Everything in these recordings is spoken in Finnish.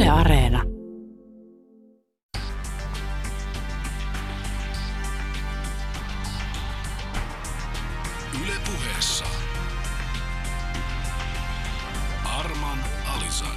Yle Areena. Yle Puheessa. Arman Alisad.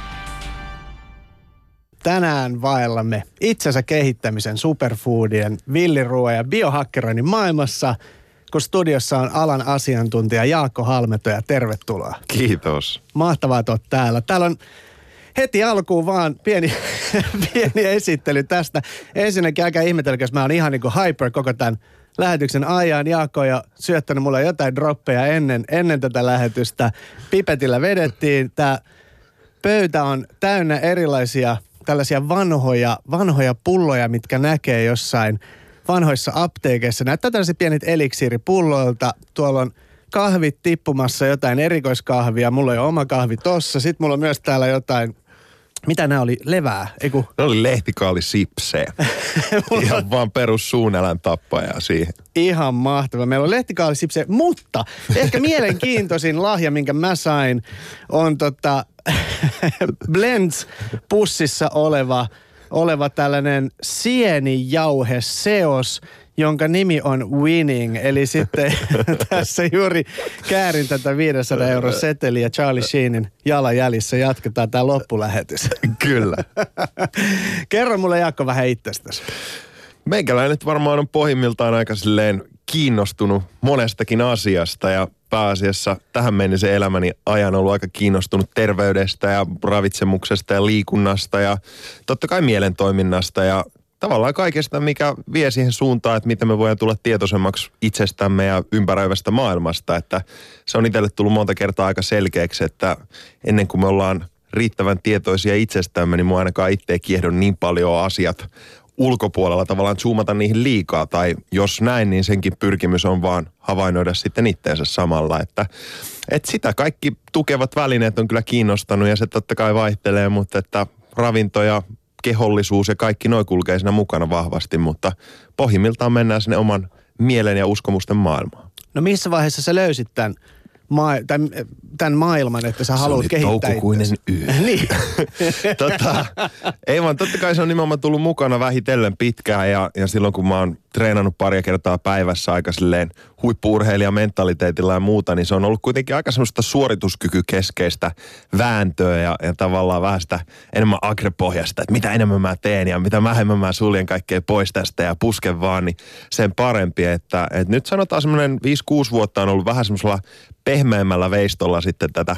Tänään vaellamme itsensä kehittämisen, superfoodien, villiruoan ja biohakkeroinnin maailmassa, kun studiossa on alan asiantuntija Jaakko Halmetoja. Tervetuloa. Kiitos. Mahtavaa, että oot täällä. Täällä on heti alkuun vaan pieni esittely tästä. Ensinnäkin älkää ihmetellä, jos mä oon ihan niin kuin hyper koko tämän lähetyksen ajan. Jaakko on jo syöttänyt mulle jotain droppeja ennen tätä lähetystä. Pipetillä vedettiin. Tää pöytä on täynnä erilaisia tällaisia vanhoja pulloja, mitkä näkee jossain vanhoissa apteekeissa. Näyttää tällaisia pienet eliksiiripulloilta. Tuolla on kahvit tippumassa, jotain erikoiskahvia. Mulla on jo oma kahvi tossa. Sitten mulla on myös täällä jotain, mitä nämä oli? Levää? Eiku? Ne oli lehtikaalisipsejä. Ihan vaan perus suunelän tappajaa siihen. Ihan mahtava. Meillä on lehtikaalisipsejä, mutta ehkä mielenkiintoisin lahja, minkä mä sain, on Blends-pussissa oleva tällainen sienijauheseos, jonka nimi on Winning. Eli sitten tässä juuri käärin tätä 500 € seteliä Charlie Sheenin jalanjäljissä. Jatketaan tämä loppulähetys. Kyllä. Kerro mulle, Jaakko, vähän itsestäsi. Meikäläinen nyt varmaan on pohjimmiltaan aika silleen kiinnostunut monestakin asiasta ja pääasiassa tähän mennessä elämäni ajan ollut aika kiinnostunut terveydestä ja ravitsemuksesta ja liikunnasta ja totta kai mielentoiminnasta ja tavallaan kaikesta, mikä vie siihen suuntaan, että miten me voidaan tulla tietoisemmaksi itsestämme ja ympäröivästä maailmasta. Että se on itselle tullut monta kertaa aika selkeäksi, että ennen kuin me ollaan riittävän tietoisia itsestämme, niin mua ainakaan itse ei kiehdo niin paljon asiat ulkopuolella tavallaan zoomata niihin liikaa. Tai jos näin, niin senkin pyrkimys on vaan havainnoida sitten itteensä samalla. Että sitä kaikki tukevat välineet on kyllä kiinnostanut ja se totta kai vaihtelee, mutta että ravinto ja kehollisuus ja kaikki noi kulkee siinä mukana vahvasti, mutta pohjimmiltaan mennään sinne oman mielen ja uskomusten maailmaan. No missä vaiheessa sä löysit tämän maailman, että sä haluat kehittää itseäsi? Se oli toukokuinen yö. Niin. Ei vaan, totta kai se on nimenomaan tullut mukana vähitellen pitkään ja silloin kun mä oon treenannut paria kertaa päivässä aika silleen huippu-urheilija mentaliteetilla ja muuta, niin se on ollut kuitenkin aika semmoista suorituskykykeskeistä vääntöä ja tavallaan vähän sitä enemmän agrepohjasta, että mitä enemmän mä teen ja mitä vähemmän mä suljen kaikkea pois tästä ja pusken vaan, niin sen parempi, että nyt sanotaan semmoinen 5-6 vuotta on ollut vähän semmoisella pehmeämmällä veistolla sitten tätä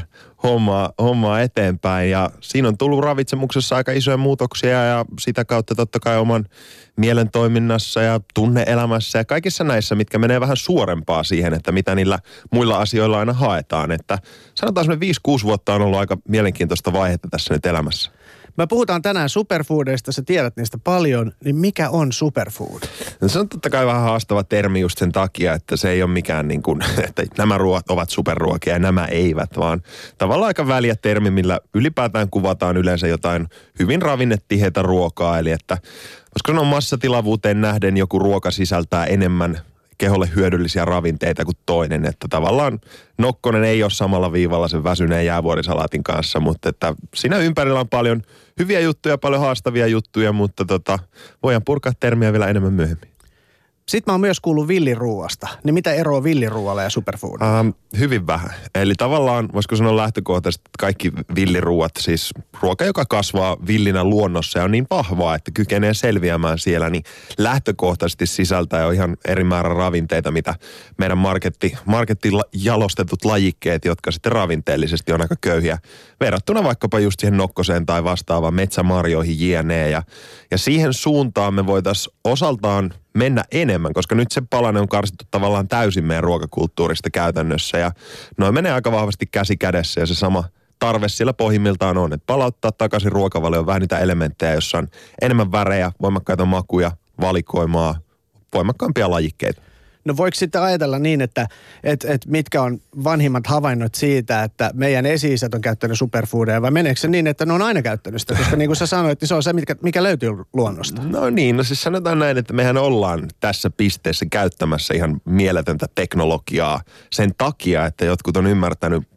hommaa eteenpäin ja siinä on tullut ravitsemuksessa aika isoja muutoksia ja sitä kautta totta kai oman mielentoiminnassa ja tunne-elämässä ja kaikissa näissä, mitkä menee vähän suorempaa siihen, että mitä niillä muilla asioilla aina haetaan. Että sanotaan semmoinen 5-6 vuotta on ollut aika mielenkiintoista vaihetta tässä nyt elämässä. Me puhutaan tänään superfoodeista, sä tiedät niistä paljon, niin mikä on superfood? No se on totta kai vähän haastava termi just sen takia, että se ei ole mikään niin kuin, että nämä ruoat ovat superruokia ja nämä eivät, vaan tavallaan aika väliä termi, millä ylipäätään kuvataan yleensä jotain hyvin ravinnetiheitä ruokaa, eli että koska se on massatilavuuteen nähden joku ruoka sisältää enemmän keholle hyödyllisiä ravinteita kuin toinen, että tavallaan nokkonen ei ole samalla viivalla sen väsyneen jäävuorisalaatin kanssa, mutta että siinä ympärillä on paljon hyviä juttuja, paljon haastavia juttuja, mutta voidaan purkaa termiä vielä enemmän myöhemmin. Sitten mä oon myös kuullut villiruuasta. Niin mitä eroa villiruualla ja superfoodilla? Hyvin vähän. Eli tavallaan, voisiko sanoa lähtökohtaisesti, että kaikki villiruuat, siis ruoka, joka kasvaa villinä luonnossa ja on niin vahvaa, että kykenee selviämään siellä, niin lähtökohtaisesti sisältää jo ihan eri määrä ravinteita, mitä meidän marketti jalostetut lajikkeet, jotka sitten ravinteellisesti on aika köyhiä, verrattuna vaikkapa just siihen nokkoseen tai vastaavaan metsämarjoihin jne. Ja siihen suuntaan me voitaisiin osaltaan mennä enemmän, koska nyt se palanen on karsittu tavallaan täysin meidän ruokakulttuurista käytännössä ja noin menee aika vahvasti käsi kädessä ja se sama tarve siellä pohjimmiltaan on, että palauttaa takaisin ruokavalioon vähän niitä elementtejä, jossa on enemmän värejä, voimakkaita makuja, valikoimaa, voimakkaampia lajikkeita. No voiko sitten ajatella niin, että mitkä on vanhimmat havainnot siitä, että meidän esi-isät on käyttänyt superfoodeja, vai meneekö se niin, että ne on aina käyttänyt sitä? Koska niin kuin sä sanoit, niin se on se, mikä löytyy luonnosta. No niin, no siis sanotaan näin, että mehän ollaan tässä pisteessä käyttämässä ihan mieletöntä teknologiaa sen takia, että jotkut on ymmärtänyt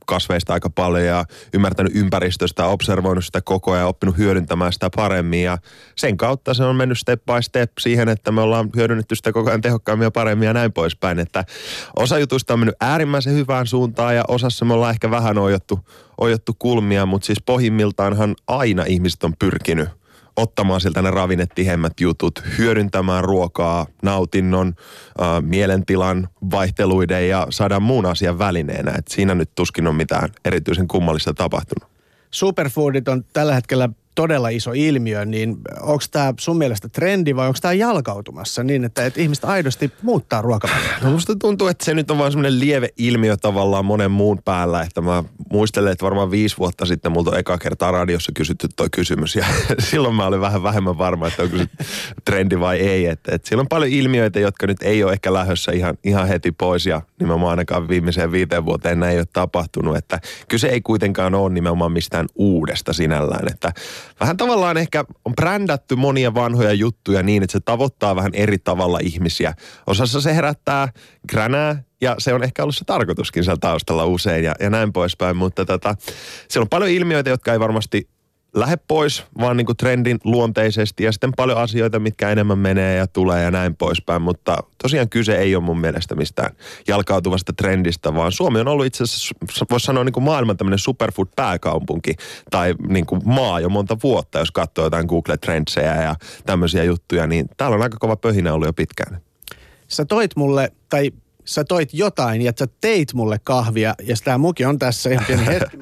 kasveista aika paljon ja ymmärtänyt ympäristöstä, observoinut sitä koko ajan, oppinut hyödyntämään sitä paremmin ja sen kautta se on mennyt step by step siihen, että me ollaan hyödynnetty sitä koko ajan tehokkaammin ja paremmin ja näin poispäin, että osa jutuista on mennyt äärimmäisen hyvään suuntaan ja osassa me ollaan ehkä vähän ojottu kulmia, mutta siis pohjimmiltaanhan aina ihmiset on pyrkinyt ottamaan sieltä ne ravinnetihemmät jutut, hyödyntämään ruokaa, nautinnon, mielentilan, vaihteluiden ja 100 muun asian välineenä. Et siinä nyt tuskin on mitään erityisen kummallista tapahtunut. Superfoodit on tällä hetkellä todella iso ilmiö, niin onko tämä sun mielestä trendi vai onko tämä jalkautumassa niin, että ihmiset aidosti muuttaa ruokavaliota? No musta tuntuu, että se nyt on vaan semmoinen lieve ilmiö tavallaan monen muun päällä, että mä muistelen, että varmaan 5 vuotta sitten multa on eka kertaa radiossa kysytty toi kysymys ja silloin mä olin vähän vähemmän varma, että onko se trendi vai ei. Että siellä on paljon ilmiöitä, jotka nyt ei ole ehkä lähdössä ihan heti pois ja nimenomaan ainakaan viimeiseen 5 vuoteen näin ei ole tapahtunut, että kyse ei kuitenkaan ole nimenomaan mistään uudesta sinällään, että vähän tavallaan ehkä on brändätty monia vanhoja juttuja niin, että se tavoittaa vähän eri tavalla ihmisiä. Osassa se herättää gränää ja se on ehkä ollut se tarkoituskin siellä taustalla usein ja näin poispäin. Mutta siellä on paljon ilmiöitä, jotka ei varmasti lähde pois, vaan niin kuin trendin luonteisesti ja sitten paljon asioita, mitkä enemmän menee ja tulee ja näin poispäin. Mutta tosiaan kyse ei ole mun mielestä mistään jalkautuvasta trendistä, vaan Suomi on ollut itse asiassa, voisi sanoa niin kuin maailman tämmöinen superfood-pääkaupunki tai niin kuin maa jo monta vuotta, jos katsoo jotain Google-trendsejä ja tämmöisiä juttuja, niin täällä on aika kova pöhinä ollut jo pitkään. Sä toit jotain ja sä teit mulle kahvia ja tämä muki on tässä ihan pieni hetki.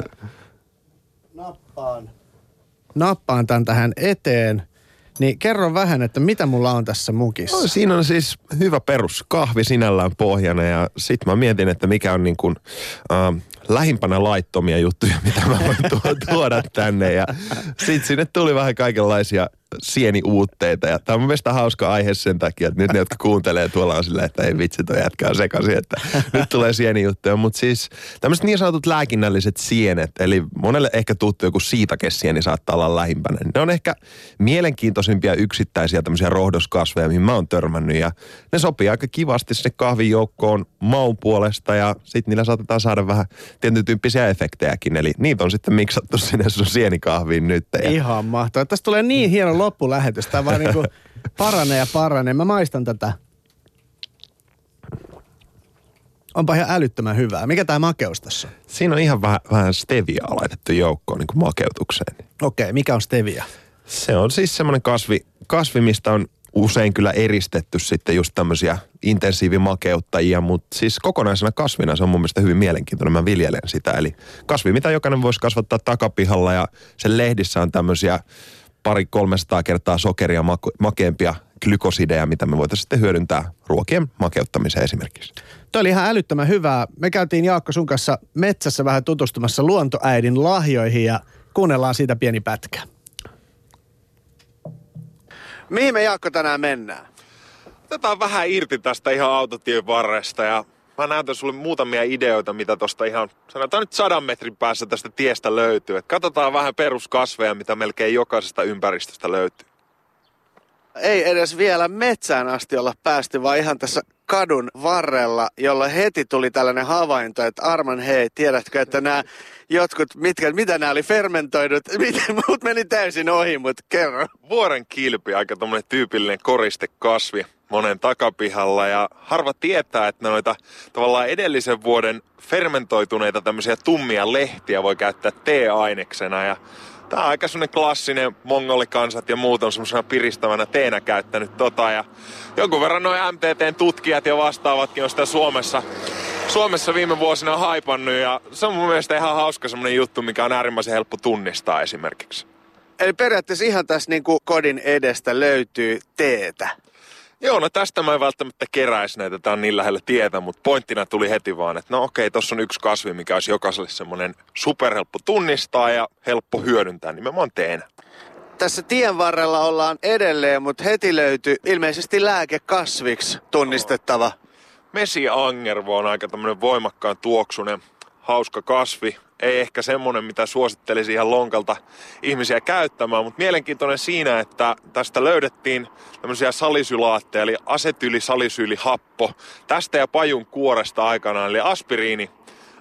Nappaan tämän tähän eteen, niin kerro vähän, että mitä mulla on tässä mukissa. No, siinä on siis hyvä perus kahvi sinällään pohjana ja sit mä mietin, että mikä on niin kuin lähimpänä laittomia juttuja, mitä mä voin tuoda tänne ja sit sinne tuli vähän kaikenlaisia sieniuutteita ja tää on mun mielestä hauska aihe sen takia, että nyt ne, jotka kuuntelee tuolla on silleen, että ei vitsi, toi jätkää sekaisin, että nyt tulee sienijuttuja, mutta siis tämmöiset niin sanotut lääkinnälliset sienet, eli monelle ehkä tuttu joku siitakesieni saattaa olla lähimpänä. Ne on ehkä mielenkiintoisimpia yksittäisiä tämmöisiä rohdoskasveja, mihin mä oon törmännyt ja ne sopii aika kivasti sinne kahvin joukkoon maun puolesta ja sit niillä saatetaan saada vähän tietyn tyyppisiä efektejäkin, eli niitä on sitten miksattu sinne sun sienikahviin nyt. Ihan mahtavaa. Tästä tulee niin hieno loppulähetys. Tämä vaan niinku paranee ja paranee. Mä maistan tätä. Onpa ihan älyttömän hyvää. Mikä tää makeus tässä on? Siinä on ihan vähän steviaa laitettu joukkoon niin kuin makeutukseen. Okei, mikä on stevia? Se on siis semmoinen kasvi, mistä on usein kyllä eristetty sitten just tämmöisiä intensiivimakeuttajia, mutta siis kokonaisena kasvina se on mun mielestä hyvin mielenkiintoinen. Mä viljelen sitä. Eli kasvi, mitä jokainen voisi kasvattaa takapihalla ja sen lehdissä on tämmöisiä 200-300 kertaa sokeria makeampia glykosideja, mitä me voitaisiin sitten hyödyntää ruokien makeuttamiseen esimerkiksi. Toi oli ihan älyttömän hyvää. Me käytiin Jaakko sun kanssa metsässä vähän tutustumassa luontoäidin lahjoihin ja kuunnellaan siitä pieni pätkä. Mihin me Jaakko tänään mennään? Otetaan vähän irti tästä ihan autotien varresta ja mä näytän sulle muutamia ideoita, mitä tosta ihan, sanotaan nyt 100 metrin päässä tästä tiestä löytyy. Et katsotaan vähän peruskasveja, mitä melkein jokaisesta ympäristöstä löytyy. Ei edes vielä metsään asti olla päästy, vaan ihan tässä kadun varrella, jolla heti tuli tällainen havainto, että Arman, hei, tiedätkö, että nämä jotkut, mitä nämä oli fermentoidut, muut meni täysin ohi, mutta kerro. Vuoren kilpi, aika tommonen tyypillinen koristekasvi monen takapihalla ja harva tietää, että noita tavallaan edellisen vuoden fermentoituneita tämmöisiä tummia lehtiä voi käyttää teeaineksena ja tää on aika semmonen klassinen mongolikansat ja muut on semmoisena piristävänä teenä käyttänyt ja jonkun verran noin MTT:n tutkijat ja vastaavatkin on sitä Suomessa viime vuosina haipannut ja se on mun mielestä ihan hauska semmonen juttu, mikä on äärimmäisen helppo tunnistaa esimerkiksi. Eli periaatteessa ihan tässä niin kuin kodin edestä löytyy teetä. Joo, no tästä mä en välttämättä keräisi näitä, tää on niin lähellä tietä, mutta pointtina tuli heti vaan, että no okei, tossa on yksi kasvi, mikä olisi jokaiselle semmonen superhelppo tunnistaa ja helppo hyödyntää, nimenomaan teenä. Tässä tien varrella ollaan edelleen, mutta heti löytyy ilmeisesti lääkekasviksi tunnistettava. Mesiangervo on aika tämmönen voimakkaan tuoksunen, hauska kasvi. Ei ehkä semmonen, mitä suosittelisi ihan lonkalta ihmisiä käyttämään, mutta mielenkiintoinen siinä, että tästä löydettiin tämmöisiä salisylaatteja, eli asetyylisalysyylihappo tästä ja pajun kuoresta aikanaan, eli aspiriini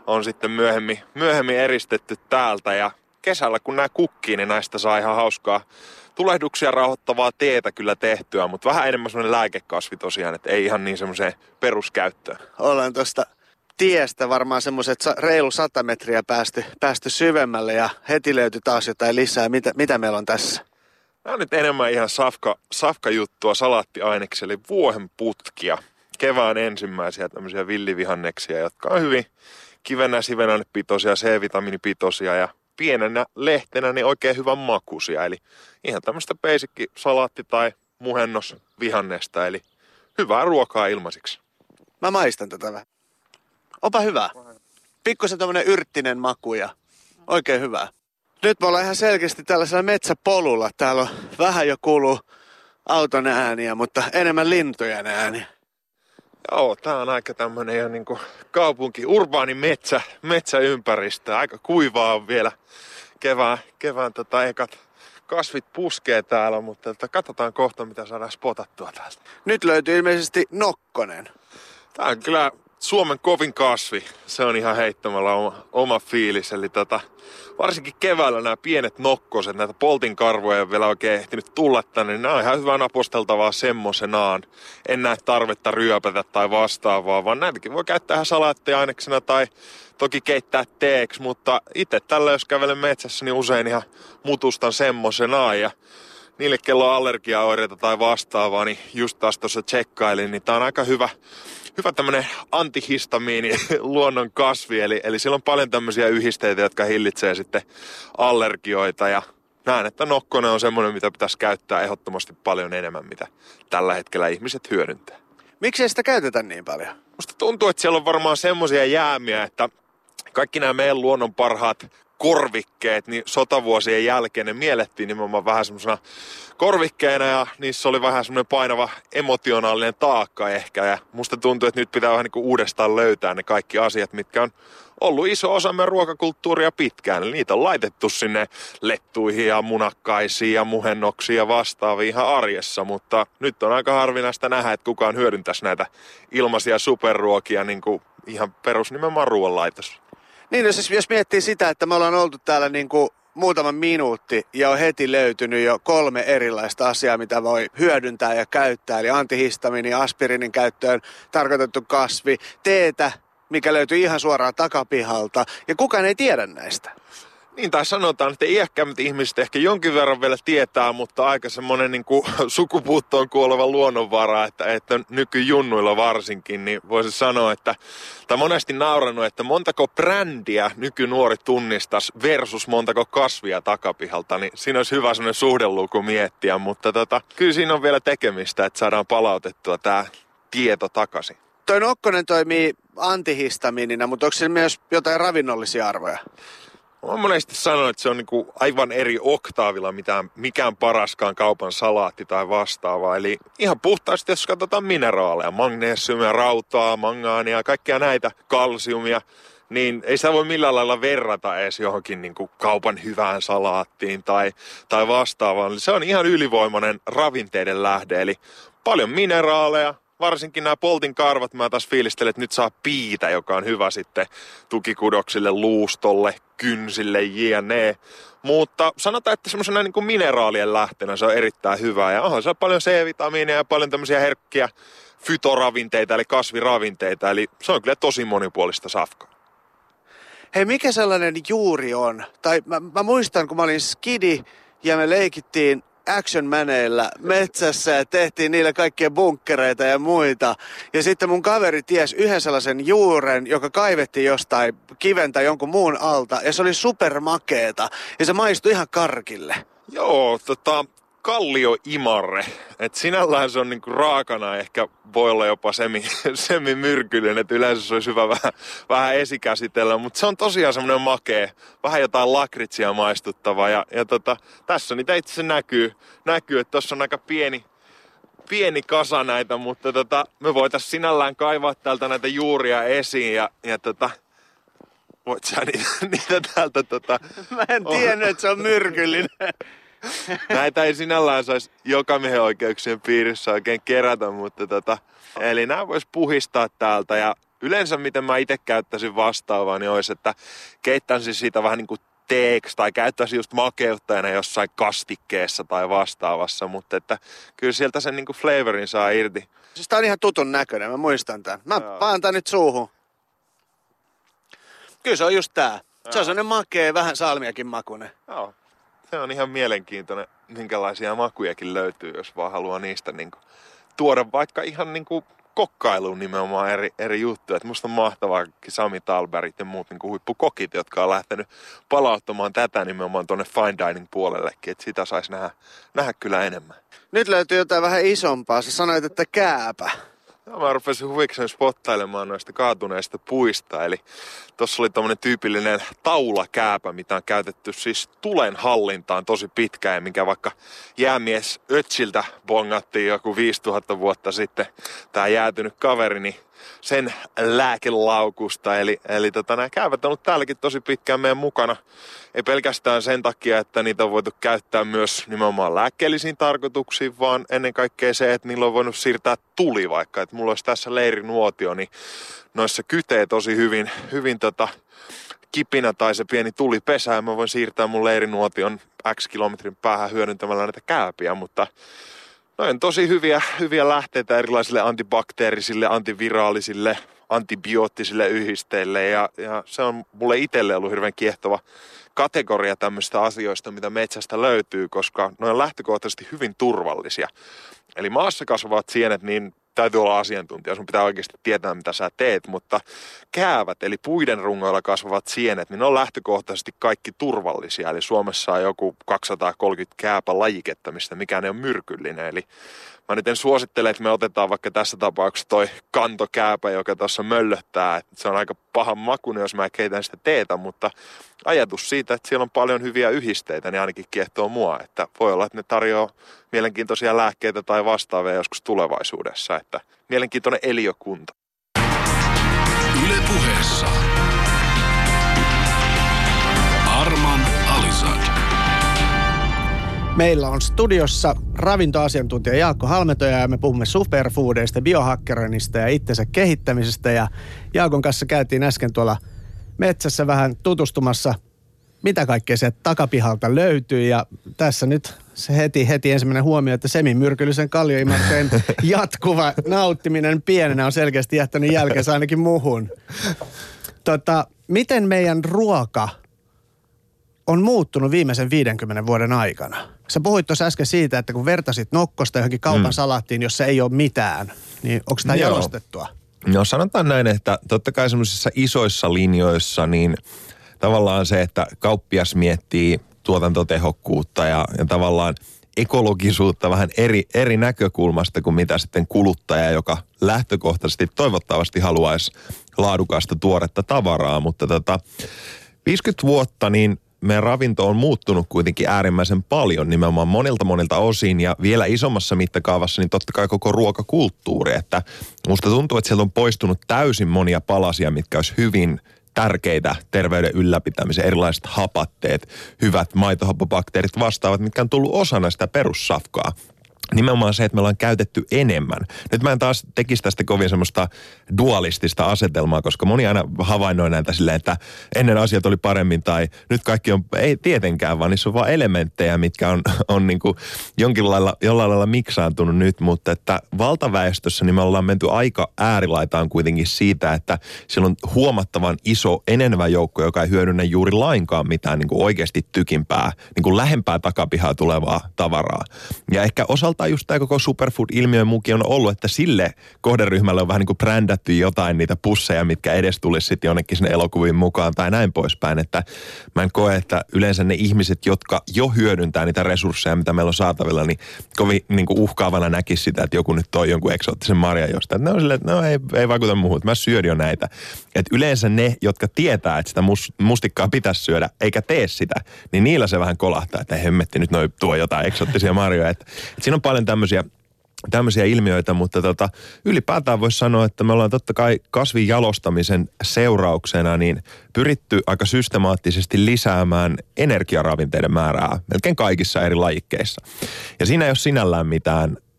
on sitten myöhemmin eristetty täältä. Ja kesällä kun nämä kukkii, niin näistä saa ihan hauskaa tulehduksia rauhoittavaa teetä kyllä tehtyä, mutta vähän enemmän semmoinen lääkekasvi tosiaan, että ei ihan niin semmoiseen peruskäyttöön. Ollaan tuosta tiestä varmaan semmoiset reilu 100 metriä päästy syvemmälle ja heti löytyi taas jotain lisää. Mitä meillä on tässä? Nämä on nyt enemmän ihan safka-juttua, salaattiaineksi, eli vuohenputkia. Kevään ensimmäisiä tämmöisiä villivihanneksia, jotka on hyvin kivenä sivenannepitoisia, C-vitamiinipitoisia ja pienenä lehtenä niin oikein hyvän makuisia. Eli ihan tämmöistä basic salaatti- tai muhennosvihannesta, eli hyvää ruokaa ilmaisiksi. Mä maistan tätä vähän. Onpa hyvä. Pikkusen tämmönen yrttinen maku ja oikein hyvä. Nyt me ollaan ihan selkeästi tällaisella metsäpolulla. Täällä on vähän jo kuuluu auton ääniä, mutta enemmän lintujen ääniä. Joo, tää on aika tämmönen ihan niinku urbaani metsäympäristö. Aika kuivaa on vielä kevään ekat kasvit puskee täällä, mutta katsotaan kohta mitä saadaan spotattua täältä. Nyt löytyy ilmeisesti nokkonen. Tää on kyllä Suomen kovin kasvi. Se on ihan heittämällä oma fiilis. Eli varsinkin keväällä nämä pienet nokkoset, näitä poltinkarvoja ei vielä oikein ehtinyt tulla tänne, niin nämä on ihan hyvän aposteltavaa semmosenaan. En näe tarvetta ryöpätä tai vastaavaa, vaan näitäkin voi käyttää ihan salaattiaineksena tai toki keittää teeksi, mutta itse tällä jos kävelen metsässä, niin usein ihan mutustan semmosenaan. Ja niille, kello on allergiaoireita tai vastaavaa, niin just taas tuossa tsekkailin, niin tää on aika hyvä tämmönen antihistamiini luonnon kasvi, eli siellä on paljon tämmöisiä yhdisteitä, jotka hillitsee sitten allergioita ja näen, että nokkonen on semmoinen, mitä pitäisi käyttää ehdottomasti paljon enemmän, mitä tällä hetkellä ihmiset hyödyntää. Miksi sitä käytetään niin paljon? Musta tuntuu, että siellä on varmaan semmoisia jäämiä, että kaikki nämä meidän luonnon parhaat korvikkeet, niin sotavuosien jälkeen ne miellettiin nimenomaan vähän semmoisena korvikkeena ja niissä oli vähän semmoinen painava emotionaalinen taakka ehkä ja musta tuntuu, että nyt pitää vähän niin kuin uudestaan löytää ne kaikki asiat, mitkä on ollut iso osa meidän ruokakulttuuria pitkään. Eli niitä on laitettu sinne lettuihin ja munakkaisiin ja muhennoksiin ja vastaaviin ihan arjessa, mutta nyt on aika harvinaista nähdä, että kukaan hyödyntäisi näitä ilmaisia superruokia niin kuin ihan perus nimenomaan ruoanlaitos. Niin, jos miettii sitä, että me ollaan oltu täällä niin kuin muutaman minuutti ja on heti löytynyt jo 3 erilaista asiaa, mitä voi hyödyntää ja käyttää. Eli antihistamiini ja aspiriinin käyttöön tarkoitettu kasvi, teetä, mikä löytyy ihan suoraan takapihalta ja kukaan ei tiedä näistä. Niin, tai sanotaan, että iäkkäämmät ihmiset ehkä jonkin verran vielä tietää, mutta aika semmoinen niin kuin sukupuuttoon kuoleva luonnonvara, että nykyjunnuilla varsinkin, niin voisi sanoa, että tai monesti naurannut, että montako brändiä nykynuori tunnistaisi versus montako kasvia takapihalta, niin siinä olisi hyvä semmoinen suhdeluku miettiä, mutta kyllä siinä on vielä tekemistä, että saadaan palautettua tämä tieto takaisin. Toi nokkonen toimii antihistamiinina, mutta onko siinä myös jotain ravinnollisia arvoja? Mä monesti sanon, että se on niinku aivan eri oktaavilla mikään paraskaan kaupan salaatti tai vastaava. Eli ihan puhtaasti, jos katsotaan mineraaleja, magneesiumia, rautaa, mangaania, kaikkia näitä, kalsiumia, niin ei sitä voi millään lailla verrata edes johonkin niinku kaupan hyvään salaattiin tai vastaavaan. Eli se on ihan ylivoimainen ravinteiden lähde, eli paljon mineraaleja. Varsinkin nämä poltin karvat, mä taas fiilistelen, että nyt saa piitä, joka on hyvä sitten tukikudoksille, luustolle, kynsille, jne. Mutta sanotaan, että semmoisena niin kuin mineraalien lähteenä se on erittäin hyvä. Ja onhan se on paljon C-vitamiineja ja paljon tämmöisiä herkkiä fytoravinteita, eli kasviravinteita. Eli se on kyllä tosi monipuolista safkaa. Hei, mikä sellainen juuri on? Tai mä muistan, kun mä olin skidi ja me leikittiin action-maneilla metsässä ja tehtiin niille kaikkia bunkkereita ja muita. Ja sitten mun kaveri ties yhden sellaisen juuren, joka kaivettiin jostain kiven tai jonkun muun alta. Ja se oli supermakeeta. Ja se maistui ihan karkille. Joo, kallioimarre. Et sinällään se on niinku raakana ehkä voi olla jopa semi-myrkyllinen, että yleensä se olisi hyvä vähän esikäsitellä, mutta se on tosiaan semmoinen makea, vähän jotain lakritsia maistuttava ja tässä niitä itse asiassa näkyy, että tuossa on aika pieni kasa näitä, mutta me voitaisiin sinällään kaivaa täältä näitä juuria esiin ja voit sä niitä täältä Mä en tiennyt, että se on myrkyllinen. Näitä ei sinällään saisi jokamiehen oikeuksien piirissä oikein kerätä, mutta eli nämä vois puhistaa täältä ja yleensä miten mä itse käyttäisin vastaavaa, niin olisi, että keittäisin siitä vähän niin kuin teeksi tai käyttäisin just makeuttajana jossain kastikkeessa tai vastaavassa, mutta että kyllä sieltä sen niin kuin flavorin saa irti. Siis tää on ihan tutun näköinen, mä muistan tän. Mä paan tän nyt suuhun. Kyllä se on just tää. Se on sellainen makea, vähän salmiakin makuinen. Joo, se on ihan mielenkiintoinen, minkälaisia makujakin löytyy, jos vaan haluaa niistä niin kuin tuoda vaikka ihan niin kuin kokkailuun nimenomaan eri juttuja. Et musta on mahtavaa Sami Talberit ja muut niin kuin huippukokit, jotka on lähtenyt palauttamaan tätä nimenomaan tuonne fine dining puolellekin. Että sitä saisi nähdä kyllä enemmän. Nyt löytyy jotain vähän isompaa. Sä sanoit, että kääpä. Ja mä rupesin huvikseni spottailemaan noista kaatuneista puista. Eli tossa oli tommonen tyypillinen taulakääpä, mitä on käytetty siis tulen hallintaan tosi pitkään. Ja mikä vaikka jäämies Ötsiltä bongattiin joku 5000 vuotta sitten. Tää jäätynyt kaveri, niin sen lääkelaukusta. Eli nämä käyvät on ollut täälläkin tosi pitkään meidän mukana. Ei pelkästään sen takia, että niitä on voitu käyttää myös nimenomaan lääkkeellisiin tarkoituksiin, vaan ennen kaikkea se, että niillä on voinut siirtää tuli vaikka. Että mulla olisi tässä leirinuotio, niin noissa kytee tosi hyvin kipinä tai se pieni tulipesä. Ja mä voin siirtää mun leirinuotion X kilometrin päähän hyödyntämällä näitä kääpiä, mutta noin on tosi hyviä lähteitä erilaisille antibakteerisille, antiviraalisille, antibioottisille yhdisteille ja se on mulle itselle ollut hirveän kiehtova kategoria tämmöistä asioista, mitä metsästä löytyy, koska ne on lähtökohtaisesti hyvin turvallisia. Eli maassa kasvavat sienet, niin täytyy olla asiantuntija, sun pitää oikeasti tietää, mitä sä teet, mutta käävät, eli puiden rungoilla kasvavat sienet, niin ne on lähtökohtaisesti kaikki turvallisia. Eli Suomessa on joku 230 kääpälajiketta, mistä mikään ei ole myrkyllinen. Eli mä nyt en suosittele, että me otetaan vaikka tässä tapauksessa toi kantokääpä, joka tuossa möllöttää. Se on aika pahan makuinen, jos mä keitän sitä teetä, mutta ajatus siitä, että siellä on paljon hyviä yhdisteitä, niin ainakin kiehtoo mua. Että voi olla, että ne tarjoaa mielenkiintoisia lääkkeitä tai vastaavia joskus tulevaisuudessa. Että mielenkiintoinen eliökunta. Yle Puheessa Arman Alisad. Meillä on studiossa ravintoasiantuntija Jaakko Halmetoja ja me puhumme superfoodeista, biohakkeroinnista ja itsensä kehittämisestä. Ja Jaakon kanssa käytiin äsken tuolla metsässä vähän tutustumassa, mitä kaikkea sieltä takapihalta löytyy. Ja tässä nyt se heti ensimmäinen huomio, että semimyrkyllisen kaljoimarteen jatkuva nauttiminen pienenä on selkeästi jättänyt jälkeensä ainakin muhun. Miten meidän ruoka on muuttunut viimeisen 50 vuoden aikana? Sä puhuit tuossa äsken siitä, että kun vertasit nokkosta johonkin kaupan salaattiin, jossa ei ole mitään, niin onko tämä jalostettua? No sanotaan näin, että totta kai semmoisissa isoissa linjoissa, niin tavallaan se, että kauppias miettii tuotantotehokkuutta ja tavallaan ekologisuutta vähän eri näkökulmasta kuin mitä sitten kuluttaja, joka lähtökohtaisesti toivottavasti haluaisi laadukasta tuoretta tavaraa, mutta 50 vuotta niin meidän ravinto on muuttunut kuitenkin äärimmäisen paljon nimenomaan monilta osin ja vielä isommassa mittakaavassa niin totta kai koko ruokakulttuuri, että musta tuntuu, että sieltä on poistunut täysin monia palasia, mitkä olisi hyvin tärkeitä terveyden ylläpitämisen, erilaiset hapatteet, hyvät maitohappobakteerit vastaavat, mitkä on tullut osana sitä perussafkaa. Nimenomaan se, että me ollaan käytetty enemmän. Nyt mä en taas tekisi tästä kovin semmoista dualistista asetelmaa, koska moni aina havainnoi näitä silleen, että ennen asiat oli paremmin tai nyt kaikki on, ei tietenkään, vaan niissä on vaan elementtejä, mitkä on niin kuin jollain lailla miksaantunut nyt, mutta että valtaväestössä niin me ollaan menty aika äärilaitaan kuitenkin siitä, että siellä on huomattavan iso enenevä joukko, joka ei hyödynnä juuri lainkaan mitään niin kuin oikeasti tykimpää, niin kuin lähempää takapihaa tulevaa tavaraa. Ja ehkä osalta just tämä koko superfood-ilmiö muukin on ollut, että sille kohderyhmälle on vähän niin kuin brändätty jotain niitä pusseja, mitkä edes tulisi sitten jonnekin sinne elokuviin mukaan tai näin poispäin. Että mä en koe, että yleensä ne ihmiset, jotka jo hyödyntää niitä resursseja, mitä meillä on saatavilla, niin kovin niin kuin uhkaavana näkisi sitä, että joku nyt toi jonkun eksoottisen marjan jostain. Ne on silleen, että no ei vaikuta muuhun, mä syön jo näitä. Että yleensä ne, jotka tietää, että sitä mustikkaa pitäisi syödä, eikä tee sitä, niin niillä se vähän kolahtaa, että hemmetti nyt tuo jotain eksoottisia marjoja. Että siinä on paljon tämmöisiä ilmiöitä, mutta ylipäätään voisi sanoa, että me ollaan totta kai kasvin jalostamisen seurauksena niin pyritty aika systemaattisesti lisäämään energiaravinteiden määrää melkein kaikissa eri lajikkeissa. Ja siinä ei ole sinällään mitään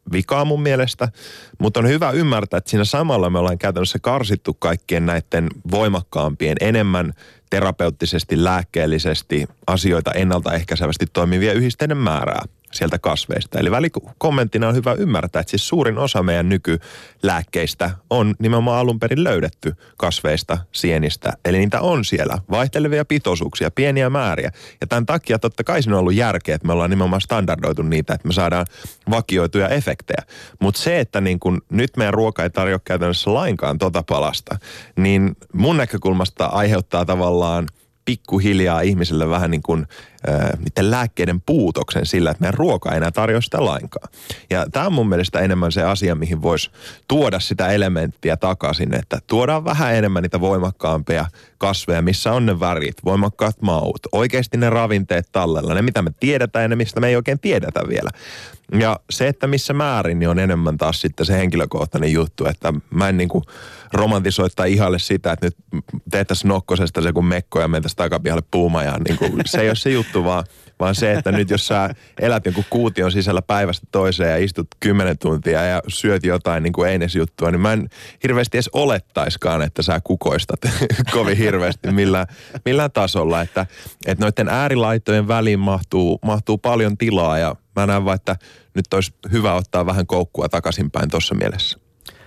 vikaa mun mielestä, mutta on hyvä ymmärtää, että siinä samalla me ollaan käytännössä karsittu kaikkien näiden voimakkaampien, enemmän terapeuttisesti, lääkkeellisesti asioita ennaltaehkäisevästi toimivia yhdisteiden määrää sieltä kasveista. Eli välikommenttina on hyvä ymmärtää, että siis suurin osa meidän nykylääkkeistä on nimenomaan alun perin löydetty kasveista, sienistä. Eli niitä on siellä vaihtelevia pitoisuuksia, pieniä määriä. Ja tämän takia totta kai siinä on ollut järkeä, että me ollaan nimenomaan standardoitu niitä, että me saadaan vakioituja efektejä. Mutta se, että niin kun nyt meidän ruoka ei tarjoa käytännössä lainkaan tota palasta, niin mun näkökulmasta aiheuttaa tavallaan pikkuhiljaa ihmisille vähän niin kuin niiden lääkkeiden puutoksen sillä, että meidän ruoka ei enää tarjoa sitä lainkaan. Ja tämä on mun mielestä enemmän se asia, mihin voisi tuoda sitä elementtiä takaisin, että tuodaan vähän enemmän niitä voimakkaampia kasveja, missä on ne värit, voimakkaat maut, oikeasti ne ravinteet tallella, ne mitä me tiedetään ja ne mistä me ei oikein tiedetä vielä. Ja se, että missä määrin, niin on enemmän taas sitten se henkilökohtainen juttu, että mä en niin kuin romantisoi tai ihaile sitä, että nyt tehtäisiin nokkosesta se kun mekko ja mentäisiin takapihalle puumajaan. Niin kuin, se ei ole se juttu, vaan se, että nyt jos sä elät jonkun kuution sisällä päivästä toiseen ja istut 10 tuntia ja syöt jotain niin kuin einesjuttua, niin mä en hirveästi edes olettaiskaan, että sä kukoistat kovin hirveästi millään tasolla. Että noiden äärilaitojen väliin mahtuu paljon tilaa ja mä näen vaan, että nyt olisi hyvä ottaa vähän koukkua takaisinpäin tuossa mielessä.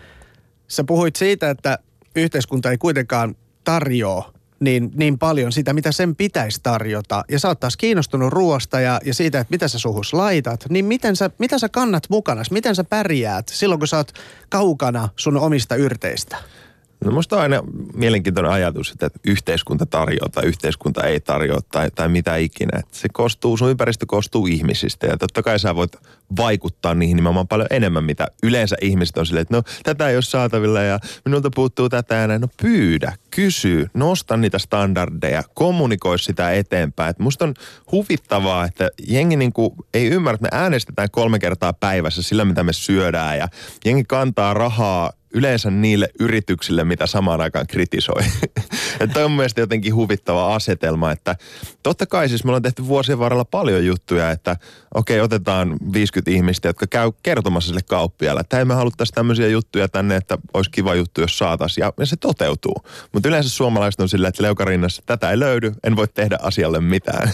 Sä puhuit siitä, että yhteiskunta ei kuitenkaan tarjoa niin paljon sitä, mitä sen pitäisi tarjota. Ja sä oot taas kiinnostunut ruoasta ja siitä, että mitä sä suhus laitat. Niin mitä sä kannat mukana? Miten sä pärjäät silloin, kun sä oot kaukana sun omista yrteistä? No musta on aina mielenkiintoinen ajatus, että yhteiskunta tarjoaa tai yhteiskunta ei tarjoa tai mitä ikinä. Että sun ympäristö koostuu ihmisistä ja totta kai sä voit vaikuttaa niihin nimenomaan paljon enemmän, mitä yleensä ihmiset on silleen, että no tätä ei ole saatavilla ja minulta puuttuu tätä ja näin. No pyydä, kysy, nosta niitä standardeja, kommunikoi sitä eteenpäin. Et musta on huvittavaa, että jengi niinku ei ymmärrä, että me äänestetään 3 kertaa päivässä sillä, mitä me syödään ja jengi kantaa rahaa yleensä niille yrityksille, mitä samaan aikaan kritisoi. Että toi on mielestäni jotenkin huvittava asetelma, että totta kai siis me ollaan tehty vuosien varrella paljon juttuja, että okei, otetaan 50 ihmistä, jotka käy kertomassa sille kauppialle, että hei, me haluttaisiin tämmöisiä juttuja tänne, että olisi kiva juttu, jos saataisiin, ja se toteutuu. Mutta yleensä suomalaiset on silleen, että leukarinnassa tätä ei löydy, en voi tehdä asialle mitään.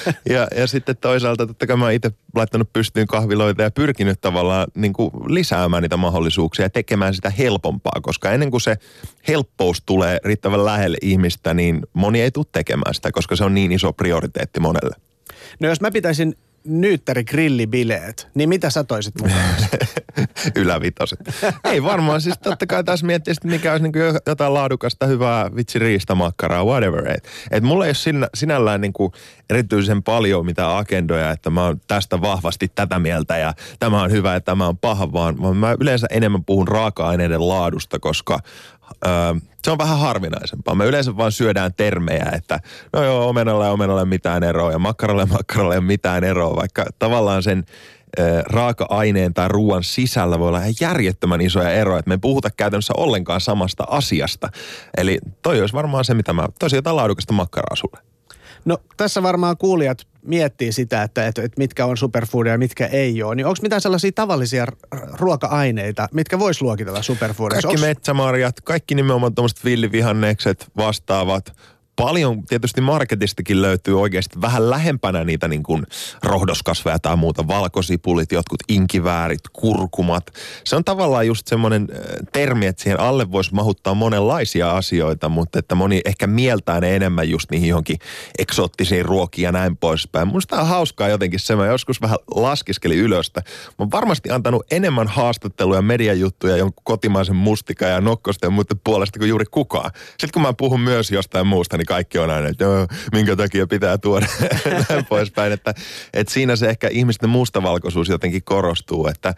ja sitten toisaalta totta kai mä oon itse laittanut pystyyn kahviloita ja pyrkinyt tavallaan niin kuin lisäämään niitä mahdollisuuksia ja tekemään sitä helpompaa, koska ennen kuin se helppous tulee riittävän lähelle ihmistä, niin moni ei tule tekemään sitä, koska se on niin iso prioriteetti monelle. No jos mä pitäisin nyyttäri-grillibileet, niin mitä sä toisit mukaan? Ylävitoset. Ei varmaan, siis totta kai taas miettiä, mikä olisi niin jotain laadukasta, hyvää riistamakkaraa, whatever. Et mulla ei ole sinällään niin kuin erityisen paljon mitään agendoja, että mä oon tästä vahvasti tätä mieltä ja tämä on hyvä ja tämä on paha, vaan mä yleensä enemmän puhun raaka-aineiden laadusta, koska se on vähän harvinaisempaa. Me yleensä vaan syödään termejä, että no joo, omenalle mitään eroa ja makkaralle ei ole mitään eroa, vaikka tavallaan sen raaka-aineen tai ruoan sisällä voi olla ihan järjettömän isoja eroja, että me ei puhuta käytännössä ollenkaan samasta asiasta. Eli toi olisi varmaan se, mitä mä toisin jotain laadukasta makkaraa sulle. No tässä varmaan kuulijat miettii sitä, että mitkä on superfoodia ja mitkä ei ole. Niin onko mitään sellaisia tavallisia ruoka-aineita, mitkä vois luokitella superfoodiksi? Kaikki metsämarjat, kaikki nimenomaan tuommoiset villivihannekset, vastaavat. Paljon tietysti marketistakin löytyy oikeasti vähän lähempänä niitä niin kuin rohdoskasveja tai muuta, valkosipulit, jotkut inkiväärit, kurkumat. Se on tavallaan just semmoinen termi, että siihen alle voisi mahuttaa monenlaisia asioita, mutta että moni ehkä mieltää ne enemmän just niihin johonkin eksoottisiin ruokiin ja näin poispäin. Minusta on hauskaa jotenkin se, mä joskus vähän laskiskelin ylöstä. Mä oon varmasti antanut enemmän haastatteluja ja mediajuttuja jonkun kotimaisen mustika ja nokkosten ja muiden puolesta kuin juuri kukaan. Sitten kun mä puhun myös jostain muusta, niin kaikki on aina, että minkä takia pitää tuoda näin poispäin. Että siinä se ehkä ihmisten mustavalkoisuus jotenkin korostuu, että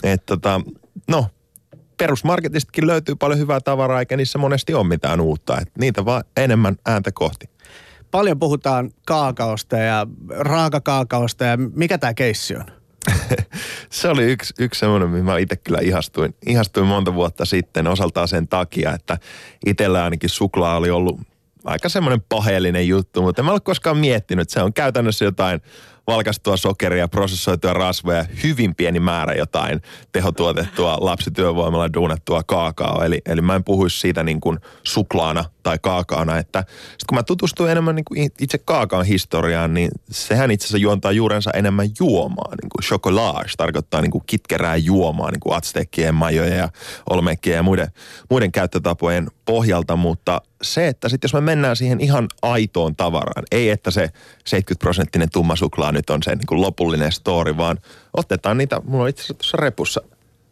perusmarketistakin löytyy paljon hyvää tavaraa, eikä niissä monesti ole mitään uutta. Että niitä vaan enemmän ääntä kohti. Paljon puhutaan kaakaosta ja raakakaakaosta ja mikä tämä keissi on? Se oli yksi semmoinen, mihin mä itse kyllä ihastuin monta vuotta sitten osaltaan sen takia, että itsellä ainakin suklaa oli ollut aika semmoinen paheellinen juttu, mutta en mä ole koskaan miettinyt, että se on käytännössä jotain valkaistua sokeria, prosessoitua rasvoja, hyvin pieni määrä jotain tehotuotettua lapsityövoimalla duunattua kaakaoa. Eli mä en puhuisi siitä niin kuin suklaana tai kaakaona, että sit kun mä tutustuin enemmän niin kuin itse kaakaon historiaan, niin sehän itse asiassa juontaa juurensa enemmän juomaa. Niin kuin chocolate tarkoittaa niin kuin kitkerää juomaa, niin kuin aztekkien, majojen ja olmekkien ja muiden käyttötapojen pohjalta, mutta se, että sitten jos me mennään siihen ihan aitoon tavaraan, ei että se 70% tumma suklaa nyt on se niin kuin lopullinen story, vaan otetaan niitä, mulla on itse asiassa tuossa repussa.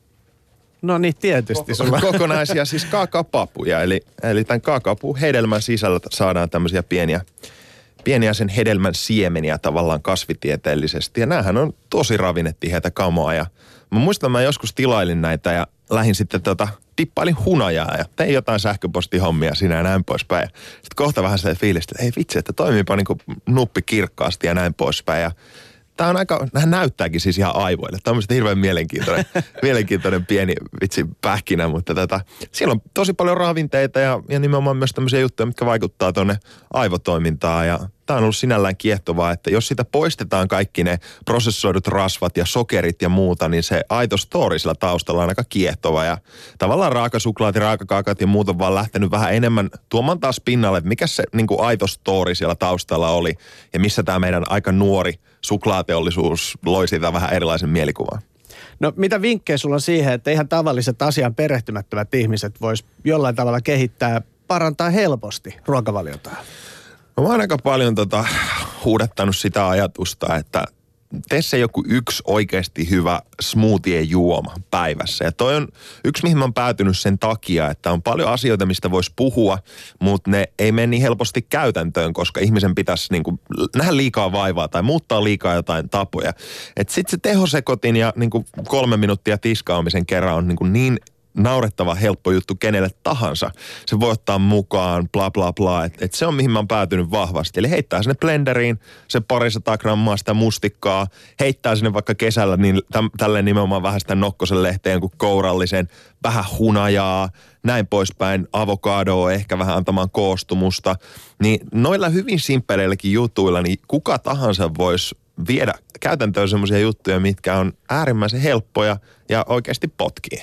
No niin, tietysti. Kokonaisia siis kaakaopapuja, eli tämän kaakaopuun hedelmän sisällä saadaan tämmöisiä pieniä sen hedelmän siemeniä tavallaan kasvitieteellisesti. Ja näähän on tosi ravinnetiheitä kamoa. Ja mä muistan, mä joskus tilailin näitä ja lähdin sitten dippailin hunajaa ja tein jotain sähköpostihommia siinä ja näin poispäin. Sitten kohta vähän sellainen fiilis, että ei vitsi, että toimiipa niin kuin nuppi kirkkaasti ja näin poispäin. Ja tää on hän näyttääkin siis ihan aivoille. Tämä on mielestäni hirveän mielenkiintoinen pieni vitsi pähkinä, mutta siellä on tosi paljon ravinteita ja nimenomaan myös tämmöisiä juttuja, mitkä vaikuttaa tuonne aivotoimintaan. Ja tämä on ollut sinällään kiehtovaa, että jos sitä poistetaan kaikki ne prosessoidut rasvat ja sokerit ja muuta, niin se aito story sillä taustalla on aika kiehtova. Ja tavallaan raakasuklaat ja raakakakat ja muut on vaan lähtenyt vähän enemmän tuomaan taas pinnalle, että mikä se niin kuin aito story siellä taustalla oli ja missä tämä meidän aika nuori suklaateollisuus loi siitä vähän erilaisen mielikuvan. No mitä vinkkejä sulla on siihen, että ihan tavalliset asian perehtymättömät ihmiset vois jollain tavalla kehittää, parantaa helposti ruokavaliotaan? No mä oon aika paljon huudattanut sitä ajatusta, että tee se joku yksi oikeasti hyvä smoothie-juoma päivässä. Ja toi on yksi, mihin mä oon päätynyt sen takia, että on paljon asioita, mistä voisi puhua, mutta ne ei mene niin helposti käytäntöön, koska ihmisen pitäisi niinku nähdä liikaa vaivaa tai muuttaa liikaa jotain tapoja. Että sit se tehosekotin ja niinku 3 minuuttia tiskaamisen kerran on niin naurettava helppo juttu kenelle tahansa. Se voi ottaa mukaan, bla bla bla. Et se on mihin mä oon päätynyt vahvasti. Eli heittää sinne blenderiin se 200 grammaa sitä mustikkaa, heittää sinne vaikka kesällä niin tälleen nimenomaan vähän sitä nokkosen lehteen kuin kourallisen, vähän hunajaa, näin poispäin, avokadoa, ehkä vähän antamaan koostumusta. Niin noilla hyvin simppeleilläkin jutuilla, niin kuka tahansa voisi viedä käytäntöön semmoisia juttuja, mitkä on äärimmäisen helppoja ja oikeasti potkii.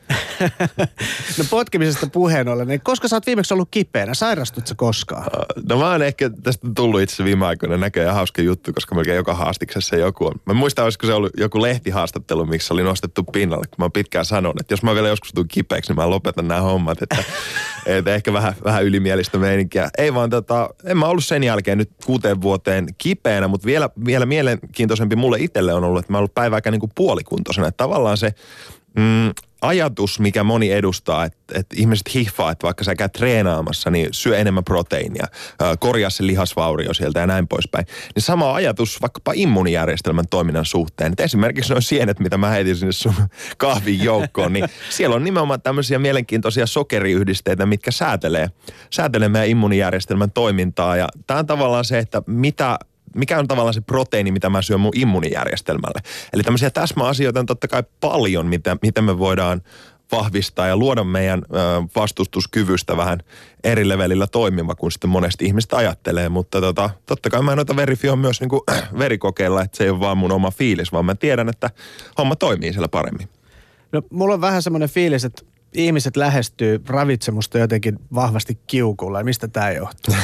No potkimisesta puheen ollen, niin koska sä oot viimeksi ollut kipeänä? Sairastut sä koskaan? No mä oon ehkä tästä tullut itse viime aikoina näköjään hauska juttu, koska melkein joka haastiksessa joku on. Mä muistan, olisiko se ollut joku lehtihaastattelu, miksi oli nostettu pinnalle, kun mä oon pitkään sanonut, että jos mä vielä joskus tuun kipeäksi, niin mä lopetan nämä hommat, että ehkä vähän ylimielistä meininkiä. Ei vaan en mä ollut sen jälkeen nyt 6 vuoteen kipeänä, mutta vielä mielenkiintoisempi mulle itselle on ollut, että mä oon ollut päivääkään niin kuin puolikuntoisena. Että tavallaan se ajatus, mikä moni edustaa, että ihmiset hiffaa, että vaikka sä käyt treenaamassa, niin syö enemmän proteiinia, korjaa se lihasvaurio sieltä ja näin poispäin. Niin sama ajatus vaikkapa immuunijärjestelmän toiminnan suhteen. Et esimerkiksi nuo sienet, mitä mä heitin sinne sun kahvin joukkoon, niin siellä on nimenomaan tämmöisiä mielenkiintoisia sokeriyhdisteitä, mitkä säätelee meidän immuunijärjestelmän toimintaa. Ja tää on tavallaan se, että mikä on tavallaan se proteiini, mitä mä syön mun immuunijärjestelmälle. Eli tämmöisiä täsmäasioita on totta kai paljon, mitä me voidaan vahvistaa ja luoda meidän vastustuskyvystä vähän eri levelillä toimiva, kun sitten monesti ihmiset ajattelee. Mutta totta kai mä noita verifioin myös niin kuin verikokeilla, että se ei ole vaan mun oma fiilis, vaan mä tiedän, että homma toimii siellä paremmin. No mulla on vähän semmoinen fiilis, että ihmiset lähestyy ravitsemusta jotenkin vahvasti kiukulla. Ja mistä tää johtuu?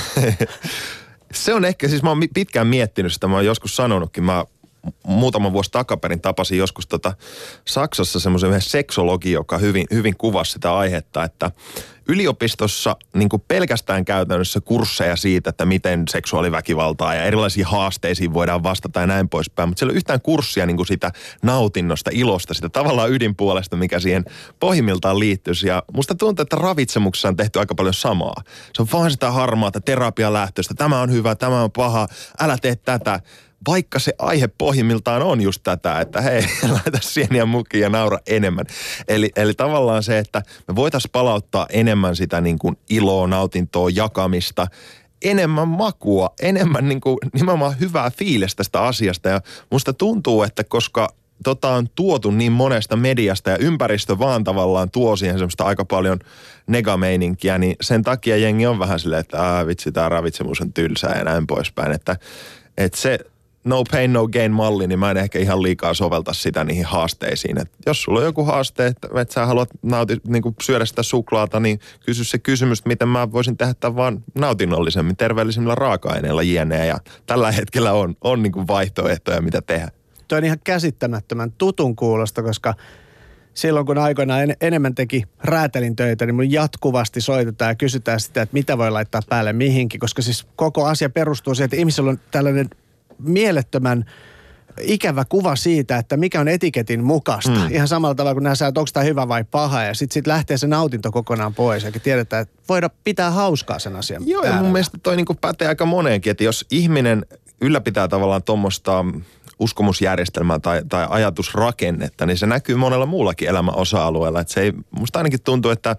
Se on ehkä, siis mä oon pitkään miettinyt sitä, mä oon joskus sanonutkin, mä muutama vuosi takaperin tapasin joskus Saksassa semmoisen yhden seksologin, joka hyvin kuvasi sitä aihetta, että yliopistossa niin kuin pelkästään käytännössä kursseja siitä, että miten seksuaaliväkivaltaa ja erilaisiin haasteisiin voidaan vastata ja näin poispäin, mutta siellä ei ole yhtään kurssia niin kuin sitä nautinnosta, ilosta, sitä tavallaan ydinpuolesta, mikä siihen pohjimmiltaan liittyisi. Ja musta tuntuu, että ravitsemuksessa on tehty aika paljon samaa. Se on vaan sitä harmaata terapialähtöistä, tämä on hyvä, tämä on paha, älä tee tätä. Vaikka se aihe pohjimmiltaan on just tätä, että hei, laita sieniä mukiin ja naura enemmän. Eli tavallaan se, että me voitaisiin palauttaa enemmän sitä niin kuin iloa, nautintoa, jakamista, enemmän makua, enemmän niin kuin nimenomaan hyvää fiilistä tästä asiasta. Ja musta tuntuu, että koska on tuotu niin monesta mediasta ja ympäristö vaan tavallaan tuo siihen semmoista aika paljon negameininkiä, niin sen takia jengi on vähän silleen, että vitsi, tää ravitsemus on tylsää ja näin poispäin. Että se no pain, no gain -malli, niin mä en ehkä ihan liikaa sovelta sitä niihin haasteisiin. Et jos sulla on joku haaste, että sä haluat niin syödä sitä suklaata, niin kysy se kysymys, miten mä voisin tehdä tämän vaan nautinnollisemmin, terveellisemmillä raaka-aineilla jne. Ja tällä hetkellä on niin kuin vaihtoehtoja, mitä tehdä. Tuo on ihan käsittämättömän tutun kuulosta, koska silloin kun aikoinaan enemmän teki räätälin töitä, niin mun jatkuvasti soitetaan ja kysytään sitä, että mitä voi laittaa päälle mihinkin, koska siis koko asia perustuu siihen, että ihmisellä on tällainen mielettömän ikävä kuva siitä, että mikä on etiketin mukaista. Ihan samalla tavalla kuin nähdään, että onko tämä hyvä vai paha, ja sitten lähtee se nautinto kokonaan pois, ja tiedetään, että voidaan pitää hauskaa sen asian Joo, ja mun mielestä toi niinku pätee aika moneenkin, että jos ihminen ylläpitää tavallaan tuommoista uskomusjärjestelmää tai ajatusrakennetta, niin se näkyy monella muullakin elämän osa-alueella. Että se ei, musta ainakin tuntuu, että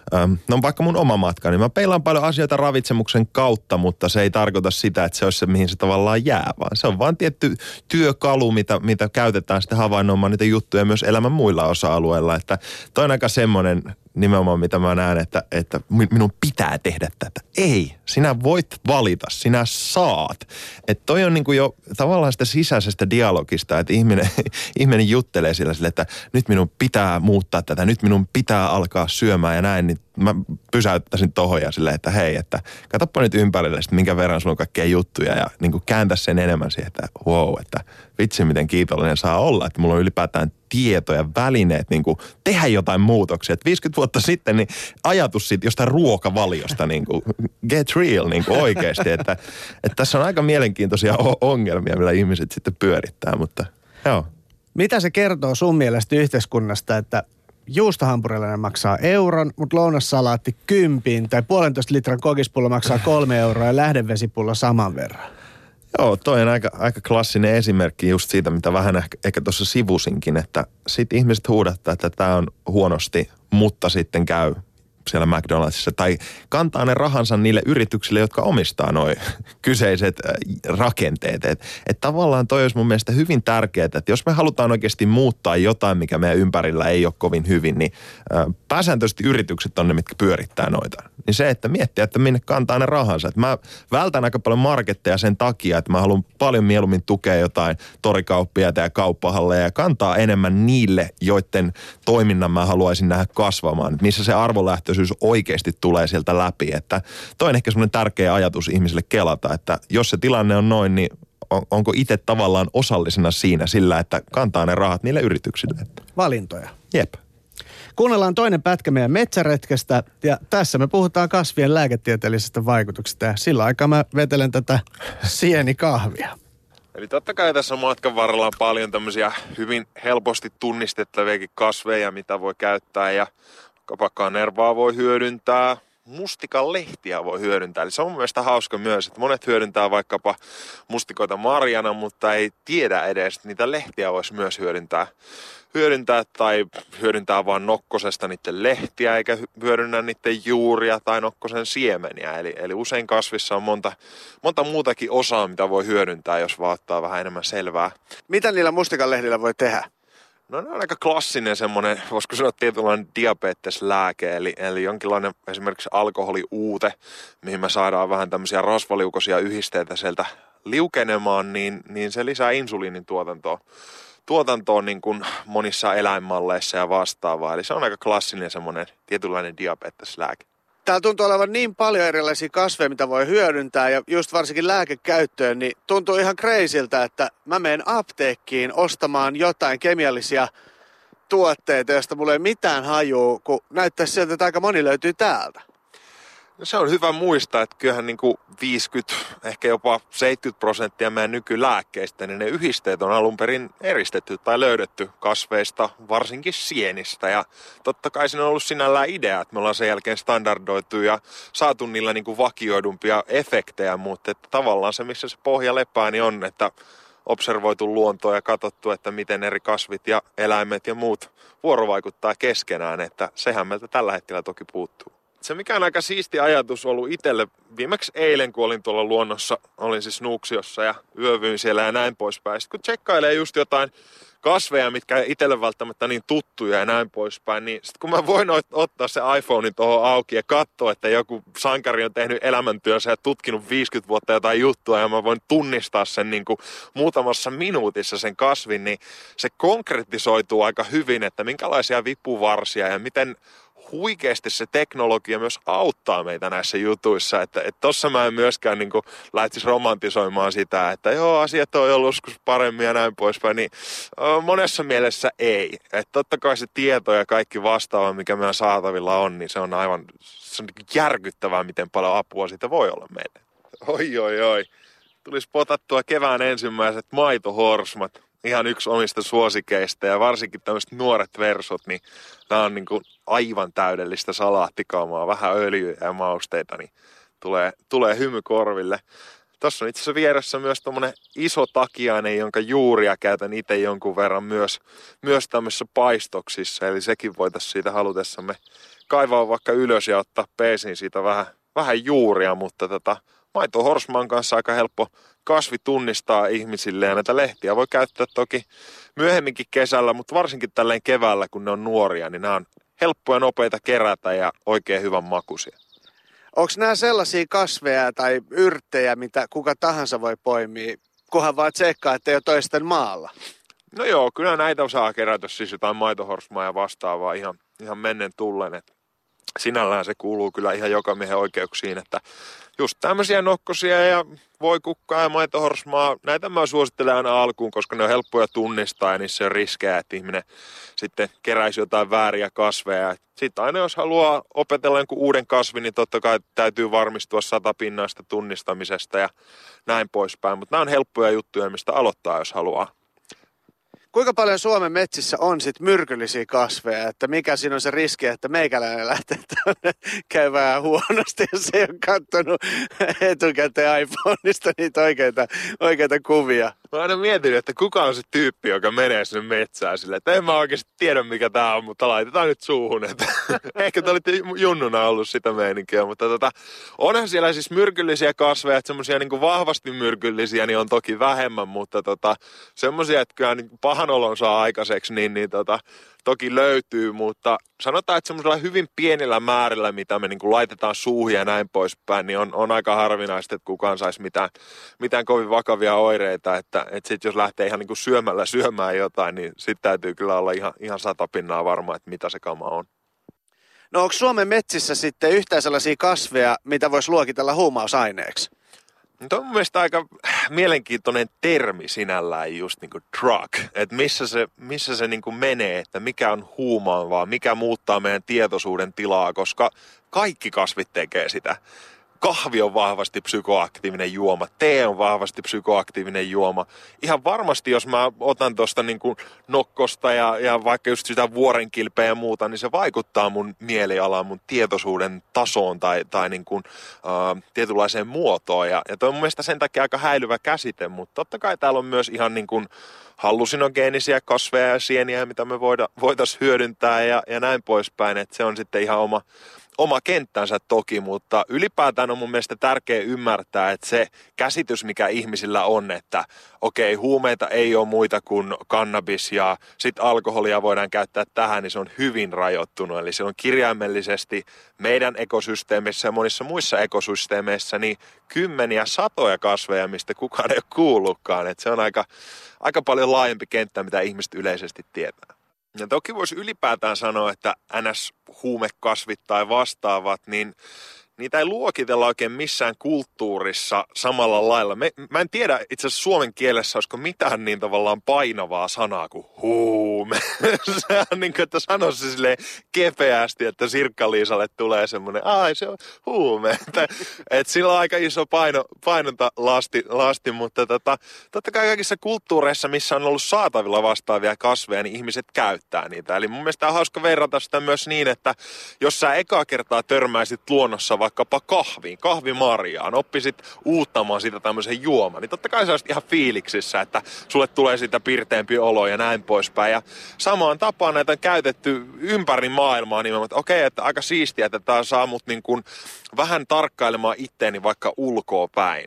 no vaikka mun oma matka, niin mä peilaan paljon asioita ravitsemuksen kautta, mutta se ei tarkoita sitä, että se olisi se, mihin se tavallaan jää, vaan se on vaan tietty työkalu, mitä käytetään sitten havainnoimaan niitä juttuja myös elämän muilla osa-alueilla. Että toi on aika semmoinen nimenomaan, mitä mä näen, että minun pitää tehdä tätä. Ei, sinä voit valita, sinä saat. Että toi on niinku jo tavallaan sitä sisäisestä dialogista, että ihminen juttelee sillä, että nyt minun pitää muuttaa tätä, nyt minun pitää alkaa syömään ja näin, niin mä pysäyttäisin tohon ja silleen, että hei, että katsoppa nyt ympärille, että minkä verran sulla on kaikkea juttuja ja niin kuin kääntä sen enemmän siihen, että wow, että vitsi miten kiitollinen saa olla, että mulla on ylipäätään tieto ja välineet niin kuin tehdä jotain muutoksia. Että 50 vuotta sitten niin ajatus siitä jostain ruokavaliosta niin kuin get real niin kuin oikeasti, että tässä on aika mielenkiintoisia ongelmia, millä ihmiset sitten pyörittää, mutta joo. Mitä se kertoo sun mielestä yhteiskunnasta, että juustohampurilainen maksaa euron, mutta lounassalaatti 10 tai 1,5 litran kokispullo maksaa 3 euroa ja lähdevesipullo saman verran? Joo, toi on aika klassinen esimerkki just siitä, mitä vähän ehkä tuossa sivusinkin, että sit ihmiset huudattaa, että tämä on huonosti, mutta sitten käy siellä McDonaldsissa tai kantaa ne rahansa niille yrityksille, jotka omistaa noi kyseiset rakenteet. Et tavallaan toi olisi mun mielestä hyvin tärkeää, että jos me halutaan oikeasti muuttaa jotain, mikä meidän ympärillä ei ole kovin hyvin, niin pääsääntöisesti yritykset on ne, mitkä pyörittää noita. Niin se, että miettiä, että minne kantaa ne rahansa. Että mä vältän aika paljon marketteja sen takia, että mä haluan paljon mieluummin tukea jotain torikauppiaita ja kauppahalleja ja kantaa enemmän niille, joiden toiminnan mä haluaisin nähdä kasvamaan. Että missä se arvolähtöisyys oikeasti tulee sieltä läpi. Että toi on ehkä semmoinen tärkeä ajatus ihmisille kelata, että jos se tilanne on noin, niin onko itse tavallaan osallisena siinä sillä, että kantaa ne rahat niille yrityksille. Valintoja. Jep. Kuunnellaan toinen pätkä meidän metsäretkestä ja tässä me puhutaan kasvien lääketieteellisestä vaikutuksesta ja sillä aikaa mä vetelen tätä sienikahvia. Eli totta kai tässä matkan varrella on paljon tämmöisiä hyvin helposti tunnistettaviakin kasveja, mitä voi käyttää ja kanervaa voi hyödyntää. Mustikan lehtiä voi hyödyntää. Eli se on mun mielestä hauska myös, että monet hyödyntää vaikkapa mustikoita marjana, mutta ei tiedä edes, että niitä lehtiä voisi myös hyödyntää tai hyödyntää vaan nokkosesta niiden lehtiä eikä hyödynnä niiden juuria tai nokkosen siemeniä. Eli usein kasvissa on monta muutakin osaa, mitä voi hyödyntää, jos vaan ottaa vähän enemmän selvää. Mitä niillä mustikan lehdillä voi tehdä? No ne on aika klassinen semmoinen, voisiko sanoa tietynlainen diabeteslääke, eli jonkinlainen esimerkiksi alkoholiuute, mihin me saadaan vähän tämmöisiä rasvaliukoisia yhdisteitä sieltä liukenemaan, niin se lisää insuliinin tuotantoon niin kuin monissa eläinmalleissa ja vastaavaa. Eli se on aika klassinen semmoinen tietynlainen diabeteslääke. Täällä tuntuu olevan niin paljon erilaisia kasveja, mitä voi hyödyntää ja just varsinkin lääkekäyttöön, niin tuntuu ihan crazyltä, että mä menen apteekkiin ostamaan jotain kemiallisia tuotteita, joista mulla ei mitään hajua, kun näyttäisi sieltä, että aika moni löytyy täältä. No se on hyvä muistaa, että kyllähän niin kuin 50, ehkä jopa 70% meidän nykylääkkeistä, niin ne yhdisteet on alun perin eristetty tai löydetty kasveista, varsinkin sienistä. Ja totta kai siinä on ollut sinällään idea, että me ollaan sen jälkeen standardoitu ja saatu niillä niin kuin vakioidumpia efektejä, mutta että tavallaan se, missä se pohja lepää, niin on, että observoitu luontoa ja katsottu, että miten eri kasvit ja eläimet ja muut vuorovaikuttaa keskenään, että sehän meiltä tällä hetkellä toki puuttuu. Se mikä on aika siisti ajatus ollut itselle, viimeksi eilen kun olin tuolla luonnossa, olin siis Nuuksiossa ja yövyin siellä ja näin poispäin. Sitten kun tsekkailee just jotain kasveja, mitkä ei itselle välttämättä niin tuttuja ja näin poispäin, niin sitten kun mä voin ottaa se iPhonein tuohon auki ja katsoa, että joku sankari on tehnyt elämäntyönsä ja tutkinut 50 vuotta jotain juttua ja mä voin tunnistaa sen niin kuin muutamassa minuutissa sen kasvin, niin se konkretisoituu aika hyvin, että minkälaisia vipuvarsia ja miten huikeasti se teknologia myös auttaa meitä näissä jutuissa, että tossa mä en myöskään niin kuin lähtisi romantisoimaan sitä, että joo, asiat on ollut joskus paremmin ja näin poispäin, niin monessa mielessä ei. Että totta kai se tieto ja kaikki vastaava, mikä meidän saatavilla on, niin se on aivan niin järkyttävää, miten paljon apua siitä voi olla meille. Oi. Tulisi potattua kevään ensimmäiset maitohorsmat. Ihan yksi omista suosikeista ja varsinkin tämmöiset nuoret versot, niin nämä on niin kuin aivan täydellistä salaattikaamaa, vähän öljyä ja mausteita, niin tulee hymy korville. Tuossa on itse asiassa vieressä myös tommonen iso takiainen, jonka juuria käytän itse jonkun verran myös tämmöisissä paistoksissa, eli sekin voitaisiin siitä halutessamme kaivaa vaikka ylös ja ottaa peesiin siitä vähän juuria, mutta maitohorsman kanssa aika helppo kasvi tunnistaa ihmisille ja näitä lehtiä voi käyttää toki myöhemminkin kesällä, mutta varsinkin tälleen keväällä, kun ne on nuoria, niin nämä on helppoja nopeita kerätä ja oikein hyvän makuisia. Onko nämä sellaisia kasveja tai yrttejä, mitä kuka tahansa voi poimia, kunhan vaan tsekkaa, ettei ole toisten maalla? No joo, kyllä näitä osaa kerätä siis jotain maitohorsmaa ja vastaavaa ihan mennen tullen, että sinällään se kuuluu kyllä ihan jokamiehen oikeuksiin, että just tämmöisiä nokkosia ja voikukkaa ja maitohorsmaa, näitä mä suosittelen aina alkuun, koska ne on helppoja tunnistaa ja niissä on riskejä, että ihminen sitten keräisi jotain vääriä kasveja. Sitten aina jos haluaa opetella jonkun uuden kasvin, niin totta kai täytyy varmistua 100-pinnaista tunnistamisesta ja näin poispäin, mutta nämä on helppoja juttuja, mistä aloittaa, jos haluaa. Kuinka paljon Suomen metsissä on sit myrkyllisiä kasveja, että mikä siinä on se riski, että meikäläinen lähtee tuonne käymään huonosti, jos ei ole katsonut etukäteen iPhoneista niitä oikeita kuvia. Mä aina mietin, että kuka on se tyyppi, joka menee sinne metsään silleen, että en mä oikeasti tiedä mikä tää on, mutta laitetaan nyt suuhun. Että ehkä te olitte junnuna ollut sitä meininkiä, mutta onhan siellä siis myrkyllisiä kasveja, että semmosia niinku vahvasti myrkyllisiä niin on toki vähemmän, mutta semmosia, että kyllä niin pahan olon saa aikaiseksi, niin toki löytyy, mutta sanotaan, että semmoisella hyvin pienillä määrillä, mitä me niin kuin laitetaan suuhun ja näin poispäin, niin on aika harvinaista, että kukaan saisi mitään kovin vakavia oireita, että sitten jos lähtee ihan niin kuin syömällä syömään jotain, niin sitten täytyy kyllä olla ihan 100% varma, että mitä se kama on. No onko Suomen metsissä sitten yhtään sellaisia kasveja, mitä voisi luokitella huumausaineeksi? Tuo on mun mielestä aika mielenkiintoinen termi sinällään just niin kuin drug, että missä se niin kuin menee, että mikä on huumaavaa, mikä muuttaa meidän tietoisuuden tilaa, koska kaikki kasvit tekee sitä. Kahvi on vahvasti psykoaktiivinen juoma, tee on vahvasti psykoaktiivinen juoma. Ihan varmasti, jos mä otan tuosta niin kuin nokkosta ja vaikka just sitä vuorenkilpeä ja muuta, niin se vaikuttaa mun mielialaan, mun tietoisuuden tasoon tai niin kuin, tietynlaiseen muotoon. Ja toi on mun mielestä sen takia aika häilyvä käsite, mutta totta kai täällä on myös ihan niin kuin hallusinogeenisia kasveja ja sieniä, mitä me voitaisiin hyödyntää ja näin poispäin, että se on sitten ihan oma kenttänsä toki, mutta ylipäätään on mun mielestä tärkeää ymmärtää, että se käsitys, mikä ihmisillä on, että okei, huumeita ei ole muita kuin kannabis ja sitten alkoholia voidaan käyttää tähän, niin se on hyvin rajoittunut. Eli se on kirjaimellisesti meidän ekosysteemissä ja monissa muissa ekosysteemeissä niin kymmeniä, satoja kasveja, mistä kukaan ei ole kuullutkaan. Että se on aika paljon laajempi kenttä, mitä ihmiset yleisesti tietää. Ja toki voisi ylipäätään sanoa, että NS-huumekasvit tai vastaavat, niin niitä ei luokitella oikein missään kulttuurissa samalla lailla. Mä en tiedä itse asiassa suomen kielessä, olisiko mitään niin tavallaan painavaa sanaa kuin huume. Se on niin kuin, että sanoisi silleen kepeästi, että Sirkka-Liisalle tulee semmoinen, se on huume. Että sillä on aika iso painonta lasti, mutta totta kai kaikissa kulttuureissa, missä on ollut saatavilla vastaavia kasveja, niin ihmiset käyttää niitä. Eli mun mielestä on hauska verrata sitä myös niin, että jos sä ekaa kertaa törmäisit luonnossa vaikkapa kahvimarjaan, oppisit uuttamaan siitä tämmöisen juoman, niin totta kai sä olisit ihan fiiliksissä, että sulle tulee siitä pirteempi olo ja näin poispäin. Ja samaan tapaan näitä on käytetty ympäri maailmaa nimenomaan, että okei, että aika siistiä, että tää saa mut niin kuin vähän tarkkailemaan itteeni vaikka ulkoa päin.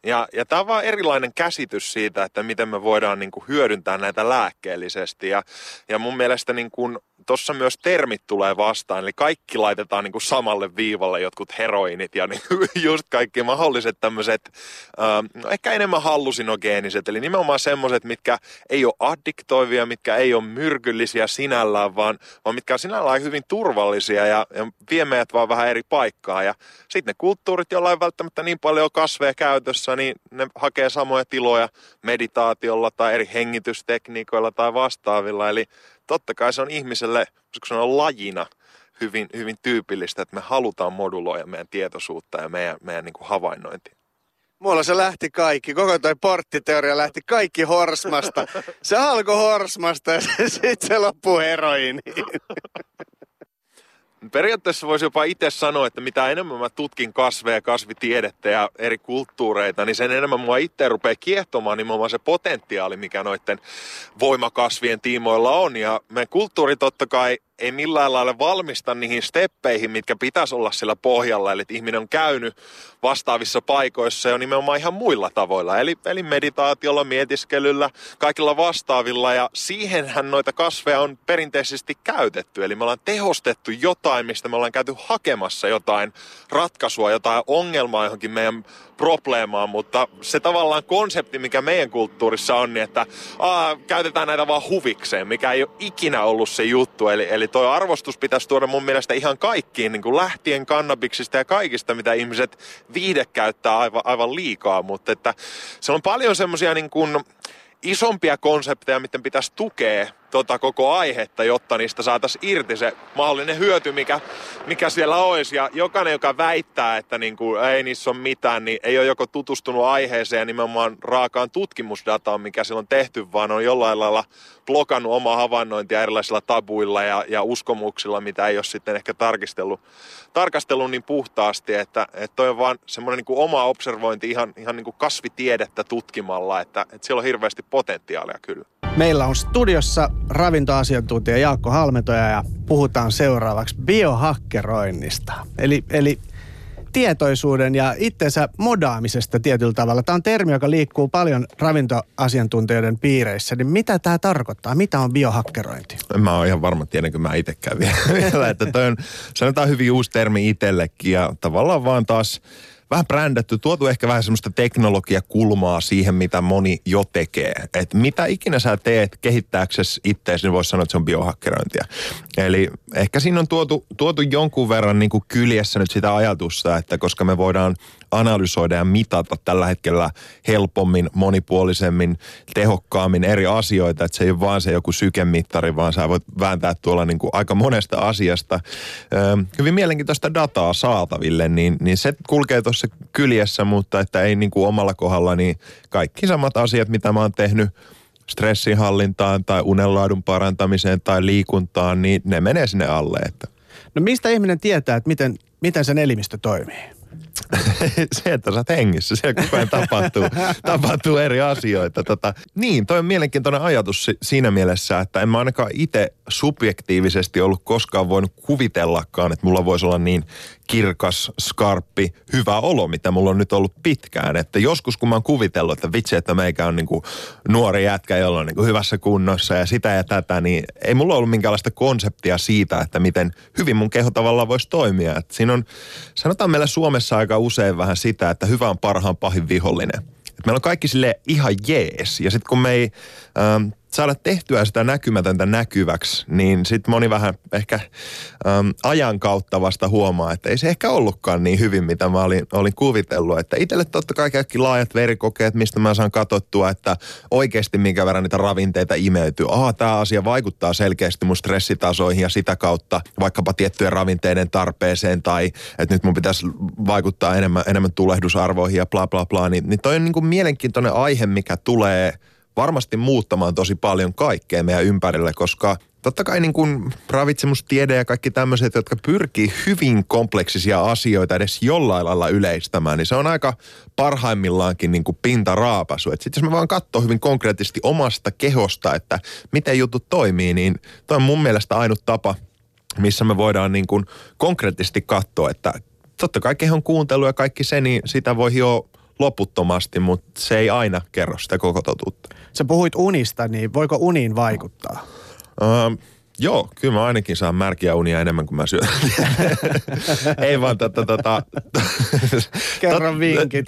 Ja tämä on vaan erilainen käsitys siitä, että miten me voidaan niin kuin hyödyntää näitä lääkkeellisesti. Ja mun mielestä niin kuin tuossa myös termit tulee vastaan, eli kaikki laitetaan niin kuin samalle viivalle, jotkut heroinit ja niin just kaikki mahdolliset tämmöiset, ehkä enemmän hallusinogeeniset, eli nimenomaan semmoiset, mitkä ei ole addiktoivia, mitkä ei ole myrkyllisiä sinällään, vaan mitkä on sinällään hyvin turvallisia ja vie meidät vaan vähän eri paikkaan. Ja sitten ne kulttuurit, joilla ei välttämättä niin paljon kasveja käytössä, niin ne hakee samoja tiloja meditaatiolla tai eri hengitystekniikoilla tai vastaavilla, eli totta kai se on ihmiselle, koska se on lajina hyvin, hyvin tyypillistä, että me halutaan moduloida meidän tietoisuutta ja meidän niin kuin havainnointia. Mulla se lähti kaikki, koko toi porttiteoria lähti kaikki Horsmasta. Se alkoi Horsmasta ja sitten se loppui heroiniin. Periaatteessa voisi jopa itse sanoa, että mitä enemmän mä tutkin kasveja, kasvitiedettä ja eri kulttuureita, niin sen enemmän mua itse rupeaa kiehtomaan nimenomaan se potentiaali, mikä noiden voimakasvien tiimoilla on. Ja meidän kulttuuri totta kai ei millään lailla valmista niihin steppeihin, mitkä pitäisi olla sillä pohjalla. Eli ihminen on käynyt vastaavissa paikoissa jo nimenomaan ihan muilla tavoilla. Eli meditaatiolla, mietiskelyllä, kaikilla vastaavilla. Ja siihenhän noita kasveja on perinteisesti käytetty. Eli me ollaan tehostettu jotain, mistä me ollaan käyty hakemassa jotain ratkaisua, jotain ongelmaa johonkin meidän probleemaan. Mutta se tavallaan konsepti, mikä meidän kulttuurissa on, niin että käytetään näitä vaan huvikseen, mikä ei ole ikinä ollut se juttu. Eli toi arvostus pitäisi tuoda mun mielestä ihan kaikkiin, niin kuin lähtien kannabiksista ja kaikista, mitä ihmiset viihde käyttää aivan liikaa. Mutta että se on paljon semmoisia niin kuin isompia konsepteja, miten pitäisi tukea koko aihetta, jotta niistä saataisiin irti se mahdollinen hyöty, mikä siellä olisi. Ja jokainen, joka väittää, että niin kuin ei niissä ole mitään, niin ei ole joko tutustunut aiheeseen ja nimenomaan raakaan tutkimusdataan, mikä siellä on tehty, vaan on jollain lailla blokannut omaa havainnointia erilaisilla tabuilla ja uskomuksilla, mitä ei ole sitten ehkä tarkastellut niin puhtaasti, että toi on vaan semmoinen niin kuin oma observointi ihan niin kuin kasvitiedettä tutkimalla, että siellä on hirveästi potentiaalia kyllä. Meillä on studiossa ravintoasiantuntija Jaakko Halmetoja ja puhutaan seuraavaksi biohakkeroinnista. Eli tietoisuuden ja itsensä modaamisesta tietyllä tavalla. Tämä on termi, joka liikkuu paljon ravintoasiantuntijoiden piireissä. Niin mitä tämä tarkoittaa? Mitä on biohakkerointi? Mä oon ihan varma, tiedänkö mä itsekään vielä. Että toi on, sanotaan hyvin uusi termi itsellekin ja tavallaan vaan taas vähän brändätty, tuotu ehkä vähän semmoista teknologiakulmaa siihen, mitä moni jo tekee. Että mitä ikinä sä teet kehittääksesi itseäsi, niin voisi sanoa, että se on biohakkerointia. Eli ehkä siinä on tuotu jonkun verran niin kuin kyljessä nyt sitä ajatusta, että koska me voidaan analysoida ja mitata tällä hetkellä helpommin, monipuolisemmin, tehokkaammin eri asioita, että se ei ole vaan se joku sykemittari, vaan sä voit vääntää tuolla niin kuin aika monesta asiasta hyvin mielenkiintoista dataa saataville, niin se kulkee tuossa kyljessä, mutta että ei niin kuin omalla kohdalla, niin kaikki samat asiat, mitä mä oon tehnyt stressinhallintaan tai unenlaadun parantamiseen tai liikuntaan, niin ne menee sinne alle. Että. No mistä ihminen tietää, että miten sen elimistö toimii? Se, että sä oot hengissä, siellä koko ajan tapahtuu eri asioita. Niin, toi on mielenkiintoinen ajatus siinä mielessä, että en mä ainakaan itse subjektiivisesti ollut koskaan voinut kuvitellakaan, että mulla voisi olla niin kirkas, skarppi, hyvä olo, mitä mulla on nyt ollut pitkään. Että joskus kun mä oon kuvitellut, että vitsi, että meikä on niinku nuori jätkä, jolla on niinku hyvässä kunnossa ja sitä ja tätä, niin ei mulla ollut minkäänlaista konseptia siitä, että miten hyvin mun keho tavallaan voisi toimia. Että siinä on, sanotaan meillä Suomessa aika usein vähän sitä, että hyvä on parhaan pahin vihollinen. Että meillä on kaikki silleen ihan jees. Ja sitten kun me ei saada tehtyä sitä näkymätöntä näkyväksi, niin sitten moni vähän ehkä ajan kautta vasta huomaa, että ei se ehkä ollutkaan niin hyvin, mitä mä olin kuvitellut. Että itselle totta kai kaikki laajat verikokeet, mistä mä saan katsottua, että oikeasti minkä verran niitä ravinteita imeytyy. Tämä asia vaikuttaa selkeästi mun stressitasoihin ja sitä kautta vaikkapa tiettyjen ravinteiden tarpeeseen tai että nyt mun pitäisi vaikuttaa enemmän tulehdusarvoihin ja bla bla bla. Niin toi on niin kuin mielenkiintoinen aihe, mikä tulee varmasti muuttamaan tosi paljon kaikkea meidän ympärille, koska totta kai niin kuin ravitsemustiede ja kaikki tämmöiset, jotka pyrkii hyvin kompleksisia asioita edes jollain lailla yleistämään, niin se on aika parhaimmillaankin niin kuin pintaraapasu. Että sitten jos me vaan katsoo hyvin konkreettisesti omasta kehosta, että miten jutut toimii, niin toi on mun mielestä ainut tapa, missä me voidaan niin kuin konkreettisesti katsoa, että totta kai kehon kuuntelu ja kaikki se, niin sitä voi jo loputtomasti, mutta se ei aina kerro sitä koko totuutta. Sä puhuit unista, niin voiko uniin vaikuttaa? Joo, kyllä mä ainakin saan märkiä unia enemmän kuin mä syön. Ei vaan Kerro vinkit.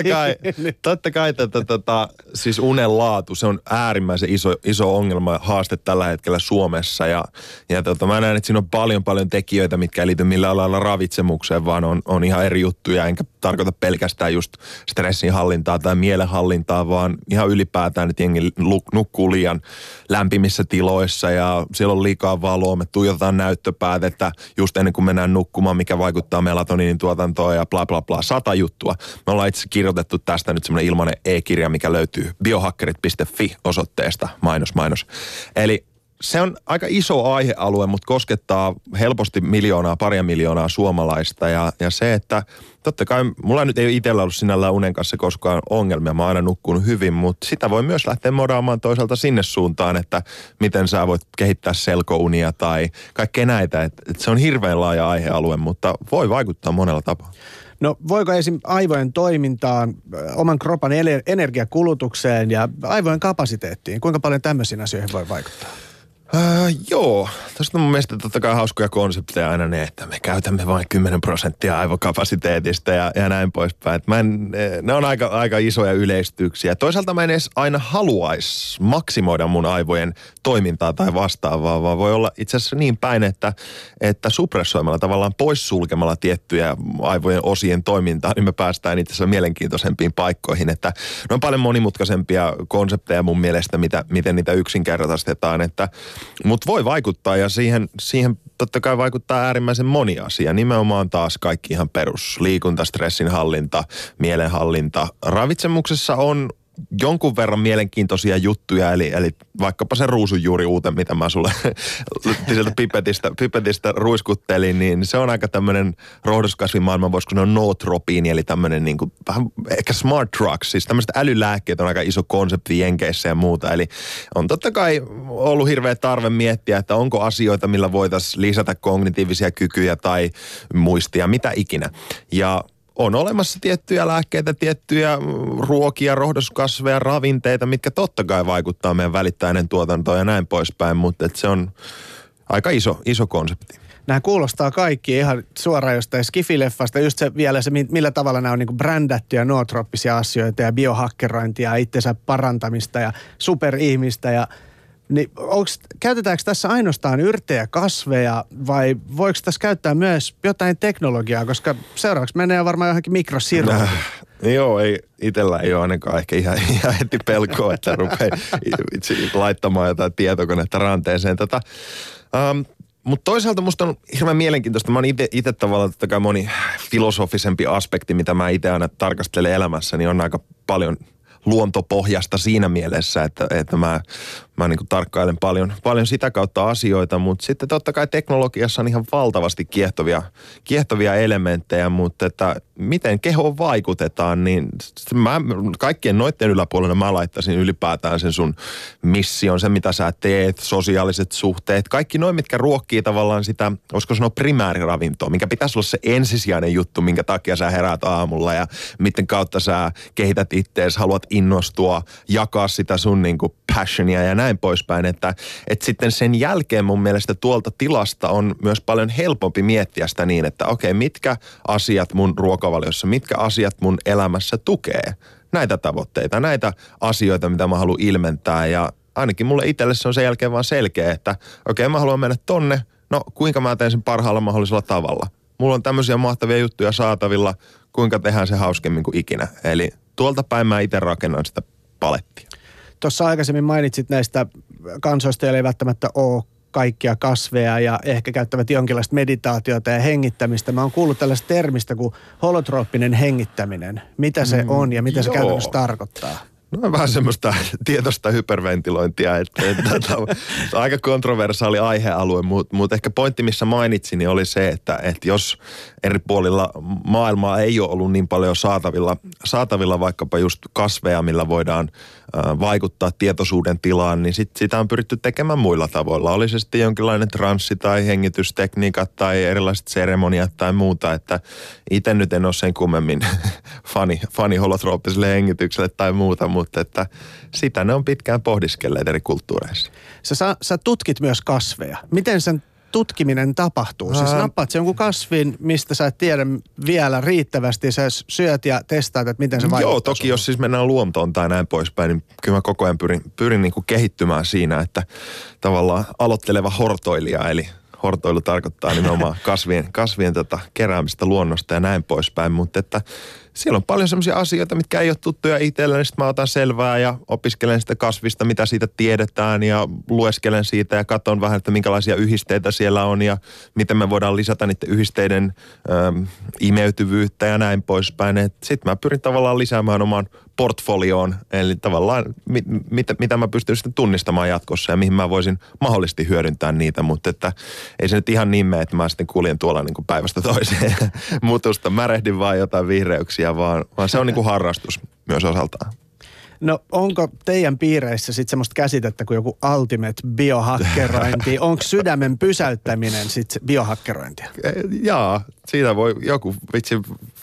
Totta kai siis unen laatu, se on äärimmäisen iso ongelma ja haaste tällä hetkellä Suomessa. Ja mä näen, että siinä on paljon tekijöitä, mitkä ei liity millään lailla ravitsemukseen, vaan on ihan eri juttuja. Enkä tarkoita pelkästään just stressin hallintaa tai mielenhallintaa, vaan ihan ylipäätään, että jengi nukkuu liian lämpimissä tiloissa ja siellä on liikaa valoa. Me tuijotetaan näyttöpäätettä just ennen kuin mennään nukkumaan, mikä vaikuttaa melatoniinin tuotantoon ja bla bla bla. 100 juttua. Me ollaan itse kirjoitettu tästä nyt semmoinen ilmainen e-kirja, mikä löytyy biohackerit.fi osoitteesta. Mainos. Eli se on aika iso aihealue, mutta koskettaa helposti paria miljoonaa suomalaista. Ja se, että totta kai mulla nyt ei itsellä ollut sinällään unen kanssa koskaan ongelmia. Mä oon aina nukkunut hyvin, mutta sitä voi myös lähteä modaamaan toisaalta sinne suuntaan, että miten sä voit kehittää selkounia tai kaikkea näitä. Että se on hirveän laaja aihealue, mutta voi vaikuttaa monella tapaa. No voiko esim. Aivojen toimintaan, oman kropan energiakulutukseen ja aivojen kapasiteettiin, kuinka paljon tämmöisiin asioihin voi vaikuttaa? Joo, tuosta on mun mielestä totta kai hauskoja konsepteja aina ne, että me käytämme vain 10% aivokapasiteetista ja näin poispäin. Ne on aika isoja yleistyksiä. Toisaalta mä en edes aina haluaisi maksimoida mun aivojen toimintaa tai vastaavaa, vaan voi olla itse asiassa niin päin, että suppressoimalla tavallaan poissulkemalla tiettyjä aivojen osien toimintaa, niin me päästään itse asiassa mielenkiintoisempiin paikkoihin. Että ne on paljon monimutkaisempia konsepteja mun mielestä, miten niitä yksinkertaistetaan, mutta voi vaikuttaa ja siihen totta kai vaikuttaa äärimmäisen moni asia. Nimenomaan taas kaikki ihan perus. Liikunta, stressin hallinta, mielenhallinta. Ravitsemuksessa on jonkun verran mielenkiintoisia juttuja, eli vaikkapa se ruusunjuuriuute, mitä mä sulle sieltä pipetistä ruiskuttelin, niin se on aika tämmöinen rohdoskasvimaailman, voisiko sanoa nootropiini, eli tämmöinen niin kuin vähän ehkä smart drugs, siis tämmöiset älylääkkeet on aika iso konsepti Jenkeissä ja muuta, eli on totta kai ollut hirveä tarve miettiä, että onko asioita, millä voitaisiin lisätä kognitiivisia kykyjä tai muistia, mitä ikinä, ja on olemassa tiettyjä lääkkeitä, tiettyjä ruokia, rohdoskasveja, ravinteita, mitkä totta kai vaikuttaa meidän välittäinen tuotantoon ja näin poispäin, mutta se on aika iso konsepti. Nämä kuulostaa kaikki ihan suoraan jostain skifileffasta, just se vielä se, millä tavalla nämä on niin kuin brändättyjä nootrooppisia asioita ja biohakkerointia ja itsensä parantamista ja superihmistä ja niin käytetäänkö tässä ainoastaan yrttejä, kasveja vai voiko tässä käyttää myös jotain teknologiaa, koska seuraavaksi menee varmaan johonkin mikrosirroon. Joo, itsellä ei ole ainakaan ehkä ihan heti pelkoa, että rupeaa itse laittamaan jotain tietokonetta ranteeseen. Mutta toisaalta musta on hirveän mielenkiintoista. Mä oon itse tavallaan totta kai moni filosofisempi aspekti, mitä mä itse aina tarkastelen elämässä, niin on aika paljon luontopohjasta siinä mielessä, että mä niin kuin tarkkailen paljon sitä kautta asioita, mutta sitten totta kai teknologiassa on ihan valtavasti kiehtovia elementtejä, mutta että miten kehoon vaikutetaan, niin mä kaikkien noitten yläpuolella mä laittaisin ylipäätään sen sun mission, se mitä sä teet, sosiaaliset suhteet, kaikki noin, mitkä ruokkii tavallaan sitä, olisiko sanoa primääriravintoa, minkä pitäisi olla se ensisijainen juttu, minkä takia sä heräät aamulla ja miten kautta sä kehität ittees, haluat innostua, jakaa sitä sun niin kuin passionia ja näin poispäin, että sitten sen jälkeen mun mielestä tuolta tilasta on myös paljon helpompi miettiä sitä niin, että okei, mitkä asiat mun ruokavaliossa, mitkä asiat mun elämässä tukee näitä tavoitteita, näitä asioita, mitä mä haluan ilmentää ja ainakin mulle itselle se on sen jälkeen vaan selkeä, että okei, mä haluan mennä tonne, no kuinka mä teen sen parhaalla mahdollisella tavalla. Mulla on tämmöisiä mahtavia juttuja saatavilla, kuinka tehdään se hauskemmin kuin ikinä. Eli tuolta päin mä itse rakennan sitä palettia. Tuossa aikaisemmin mainitsit näistä kansoista, joilla ei välttämättä ole kaikkia kasveja ja ehkä käyttävät jonkinlaista meditaatiota ja hengittämistä. Mä oon kuullut tällaista termistä kuin holotrooppinen hengittäminen. Mitä se on ja mitä se käytännössä tarkoittaa? No vähän semmoista tietoista hyperventilointia, että aika kontroversaali aihealue, mutta ehkä pointti, missä mainitsin, niin oli se, että jos eri puolilla maailmaa ei ole ollut niin paljon saatavilla vaikkapa just kasveja, millä voidaan vaikuttaa tietoisuuden tilaan, niin sitä on pyritty tekemään muilla tavoilla. Oli se sitten jonkinlainen transsi tai hengitystekniikat tai erilaiset seremoniat tai muuta, että itse nyt en ole sen kummemmin fani holotrooppiselle hengitykselle tai muuta, mutta että sitä ne on pitkään pohdiskelleet eri kulttuureissa. Sä tutkit myös kasveja. Miten sen tutkiminen tapahtuu? Siis nappaat se jonkun kasvin, mistä sä et tiedä vielä riittävästi, sä syöt ja testaat, että miten se vaikuttaa. Joo, toki jos siis mennään luontoon tai näin poispäin, niin kyllä mä koko ajan pyrin niin kuin kehittymään siinä, että tavallaan aloitteleva hortoilija, eli hortoilu tarkoittaa nimenomaan kasvien keräämistä luonnosta ja näin poispäin, mutta että siellä on paljon sellaisia asioita, mitkä ei ole tuttuja itselle, niin sitten mä otan selvää ja opiskelen sitä kasvista, mitä siitä tiedetään ja lueskelen siitä ja katson vähän, että minkälaisia yhdisteitä siellä on ja miten me voidaan lisätä niiden yhdisteiden imeytyvyyttä ja näin poispäin. Sitten mä pyrin tavallaan lisäämään oman portfolioon, eli tavallaan mitä mä pystyn sitten tunnistamaan jatkossa ja mihin mä voisin mahdollisesti hyödyntää niitä, mutta että ei se nyt ihan niin mene, että mä sitten kuljen tuolla niin kuin päivästä toiseen mutusta, märehdin vaan jotain vihreyksiä, vaan se on niin kuin harrastus myös osaltaan. No onko teidän piireissä sitten semmoista käsitettä kuin joku ultimate biohakkerointi? Onko sydämen pysäyttäminen sitten biohakkerointia? Jaa, siitä voi joku vitsi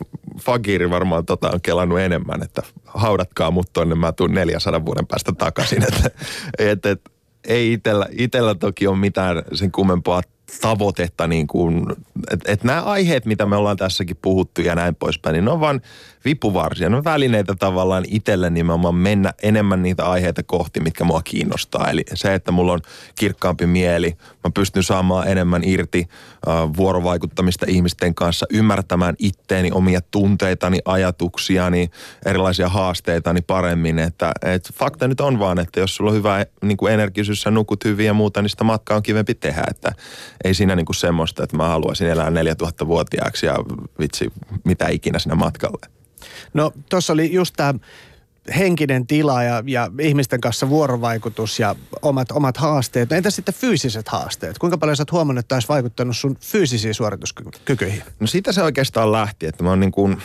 fakiiri varmaan on kelannut enemmän, että haudatkaa mut tonne, mä tuun 400 vuoden päästä takaisin. Että ei itellä toki ole mitään sen kummempaa tavoitetta, niin kuin, että nämä aiheet, mitä me ollaan tässäkin puhuttu ja näin poispäin, niin ne on vaan vipuvarsia. Ne on välineitä tavallaan itselle nimenomaan mennä enemmän niitä aiheita kohti, mitkä mua kiinnostaa. Eli se, että mulla on kirkkaampi mieli, mä pystyn saamaan enemmän irti vuorovaikuttamista ihmisten kanssa, ymmärtämään itteeni, omia tunteitani, ajatuksiani, erilaisia haasteitani paremmin. Että fakta nyt on vaan, että jos sulla on hyvä niin kuin energisyys ja nukut hyvin ja muuta, niin sitä matkaa on kivempi tehdä. Että ei siinä niin kuin semmoista, että mä haluaisin elää 4000-vuotiaaksi ja vitsi, mitä ikinä siinä matkalle. No tuossa oli just tämä henkinen tila ja ihmisten kanssa vuorovaikutus ja omat haasteet. No entä sitten fyysiset haasteet? Kuinka paljon sä oot huomannut, että olisi vaikuttanut sun fyysisiin suorituskykyihin? No siitä se oikeastaan lähti, että mä oon niin kuin,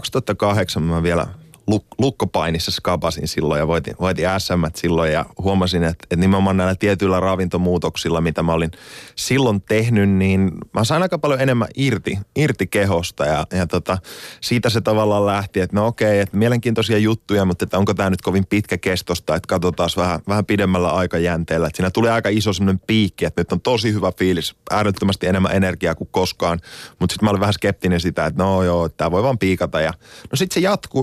2008 mä vielä lukkopainissa skabasin silloin ja voitin SM silloin ja huomasin, että nimenomaan näillä tietyillä ravintomuutoksilla, mitä mä olin silloin tehnyt, niin mä sain aika paljon enemmän irti kehosta ja siitä se tavallaan lähti, että no okei, että mielenkiintoisia juttuja, mutta että onko tämä nyt kovin pitkäkestosta, että katsotaan vähän pidemmällä aikajänteellä, että siinä tulee aika iso semmoinen piikki, että nyt on tosi hyvä fiilis, äärettömästi enemmän energiaa kuin koskaan, mutta sitten mä olin vähän skeptinen sitä, että no joo, tämä voi vaan piikata ja no sitten se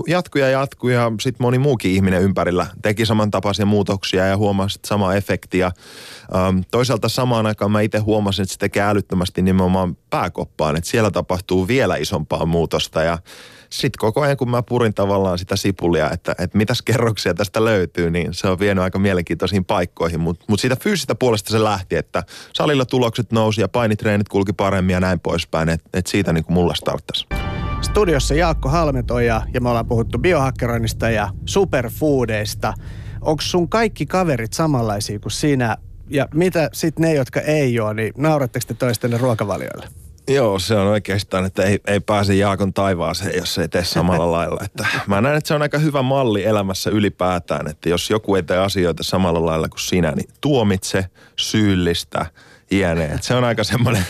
jatkui ja sitten moni muukin ihminen ympärillä teki samantapaisia muutoksia ja huomasi samaa efektiä. Toisaalta samaan aikaan mä itse huomasin, että se tekee älyttömästi nimenomaan pääkoppaan, että siellä tapahtuu vielä isompaa muutosta ja sitten koko ajan, kun mä purin tavallaan sitä sipulia, että mitäs kerroksia tästä löytyy, niin se on vienyt aika mielenkiintoisiin paikkoihin. Mutta siitä fyysistä puolesta se lähti, että salilla tulokset nousi ja painitreenit kulki paremmin ja näin poispäin, että siitä niin kuin mulla starttasi. Studiossa Jaakko Halmetoja ja me ollaan puhuttu biohakkeroinnista ja superfoodeista. Onko sun kaikki kaverit samanlaisia kuin sinä? Ja mitä sitten ne, jotka ei ole, niin nauratteko te toistenne ruokavalioille? Joo, se on oikeastaan, että ei pääse Jaakon taivaaseen, jos ei tee samalla lailla. Että mä näen, että se on aika hyvä malli elämässä ylipäätään, että jos joku ei tee asioita samalla lailla kuin sinä, niin tuomitse, syyllistä, jne. Se on aika semmoinen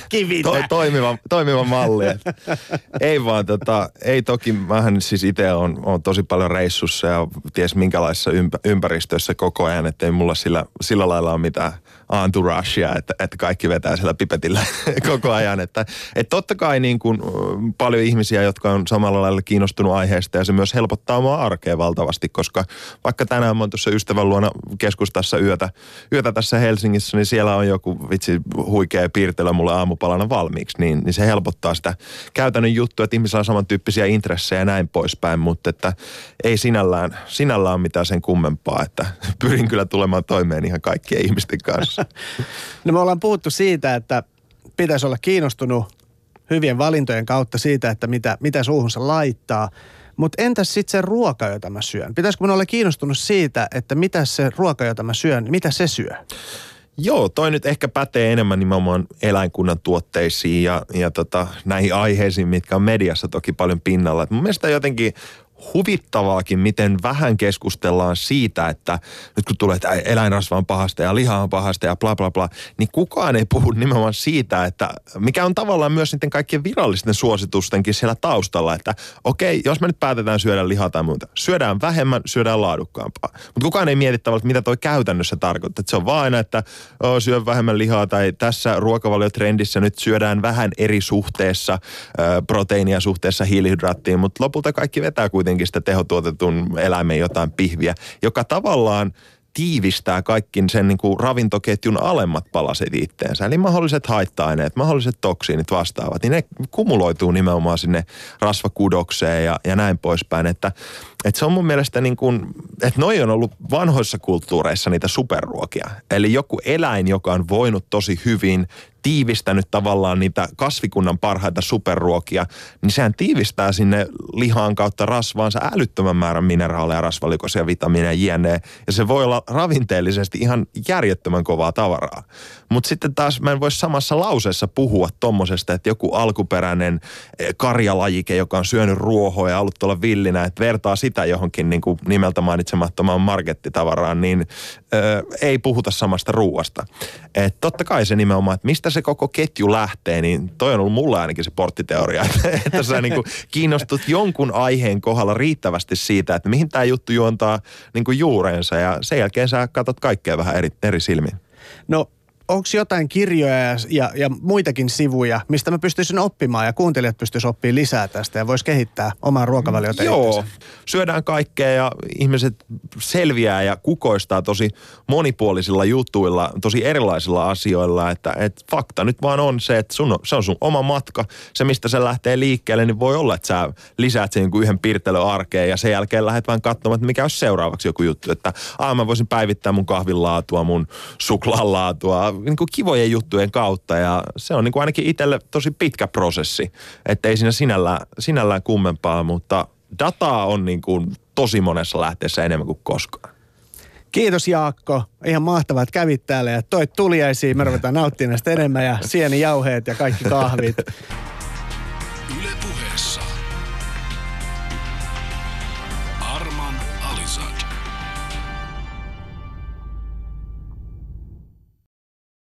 toimiva malli. Ei vaan ei toki, mähän siis itse on tosi paljon reissussa ja ties minkälaisessa ympäristössä koko ajan, että ei mulla sillä lailla ole mitään entouragea, että kaikki vetää siellä pipetillä koko ajan. Että totta kai niin kuin paljon ihmisiä, jotka on samalla lailla kiinnostunut aiheesta ja se myös helpottaa omaa arkea valtavasti, koska vaikka tänään mä oon tuossa ystävän luona keskustassa yötä tässä Helsingissä, niin siellä on joku vitsi huikea piirtelö mulle aamupalana valmiiksi, niin se helpottaa sitä käytännön juttua, että ihmisillä on samantyyppisiä intressejä ja näin poispäin, mutta että ei sinällään mitään sen kummempaa, että pyrin kyllä tulemaan toimeen ihan kaikkien ihmisten kanssa. No me ollaan puhuttu siitä, että pitäisi olla kiinnostunut hyvien valintojen kautta siitä, että mitä suuhunsa laittaa, Mutta entäs sitten se ruoka, jota mä syön? Pitäisikö mun olla kiinnostunut siitä, että mitä se ruoka, jota mä syön, mitä se syö? Joo, toi nyt ehkä pätee enemmän nimenomaan eläinkunnan tuotteisiin ja näihin aiheisiin, mitkä on mediassa toki paljon pinnalla. Et mun mielestä jotenkin huvittavaakin, miten vähän keskustellaan siitä, että nyt kun tulee, että eläinrasva on pahasta ja liha on pahasta ja bla bla bla, niin kukaan ei puhu nimenomaan siitä, että mikä on tavallaan myös niiden kaikkien virallisten suositustenkin siellä taustalla, että okei, jos me nyt päätetään syödä lihaa tai muuta, syödään vähemmän, syödään laadukkaampaa. Mutta kukaan ei mieti tavallaan, mitä toi käytännössä tarkoittaa. Että se on vaan aina, että syö vähemmän lihaa tai tässä ruokavaliotrendissä nyt syödään vähän eri suhteessa proteiinia suhteessa hiilihydraattiin, mutta lopulta kaikki vetää kuitenkin sitä tehotuotetun eläimen jotain pihviä, joka tavallaan tiivistää kaikki sen niin kuin ravintoketjun alemmat palaset itteensä. Eli mahdolliset haitta-aineet, mahdolliset toksiinit vastaavat, niin ne kumuloituu nimenomaan sinne rasvakudokseen ja näin poispäin. Että se on mun mielestä niin kuin, että noi on ollut vanhoissa kulttuureissa niitä superruokia. Eli joku eläin, joka on voinut tosi hyvin, tiivistänyt tavallaan niitä kasvikunnan parhaita superruokia, niin sehän tiivistää sinne lihaan kautta rasvaansa älyttömän määrän mineraaleja, rasvalikoisia, vitamiineja, jne. Ja se voi olla ravinteellisesti ihan järjettömän kovaa tavaraa. Mutta sitten taas mä en voi samassa lauseessa puhua tommosesta, että joku alkuperäinen karjalajike, joka on syönyt ruohoa ja ollut tuolla villinä, että vertaa sitä johonkin niin kuin nimeltä mainitsemattomaan markettitavaraan, niin ei puhuta samasta ruuasta. Että totta kai se nimenomaan, että mistä se koko ketju lähtee, niin toi on ollut mulle ainakin se porttiteoria, että sä niin kuin kiinnostut jonkun aiheen kohdalla riittävästi siitä, että mihin tämä juttu juontaa niin kuin juureensa ja sen jälkeen sä katsot kaikkea vähän eri silmin. No, onko jotain kirjoja ja muitakin sivuja, mistä mä pystyisin oppimaan ja kuuntelijat pystyisivät oppimaan lisää tästä ja vois kehittää omaa ruokavaliota? Joo, syödään kaikkea ja ihmiset selviää ja kukoistaa tosi monipuolisilla jutuilla, tosi erilaisilla asioilla, että fakta nyt vaan on se, että se on sun oma matka. Se, mistä se lähtee liikkeelle, niin voi olla, että sä lisäät sen yhden piirtelön arkeen ja sen jälkeen lähdet vaan katsomaan, että mikä olisi seuraavaksi joku juttu, että mä voisin päivittää mun kahvin laatua, mun suklaan laatua, niin kuin kivojen juttujen kautta ja se on niin kuin ainakin itselle tosi pitkä prosessi, että ei siinä sinällään kummempaa, mutta dataa on niin kuin tosi monessa lähteessä enemmän kuin koskaan. Kiitos Jaakko, ihan mahtavaa, että kävit täällä ja toit tuliaisiin, me ruvetaan nauttimaan näistä enemmän ja sienijauheet ja kaikki kahvit.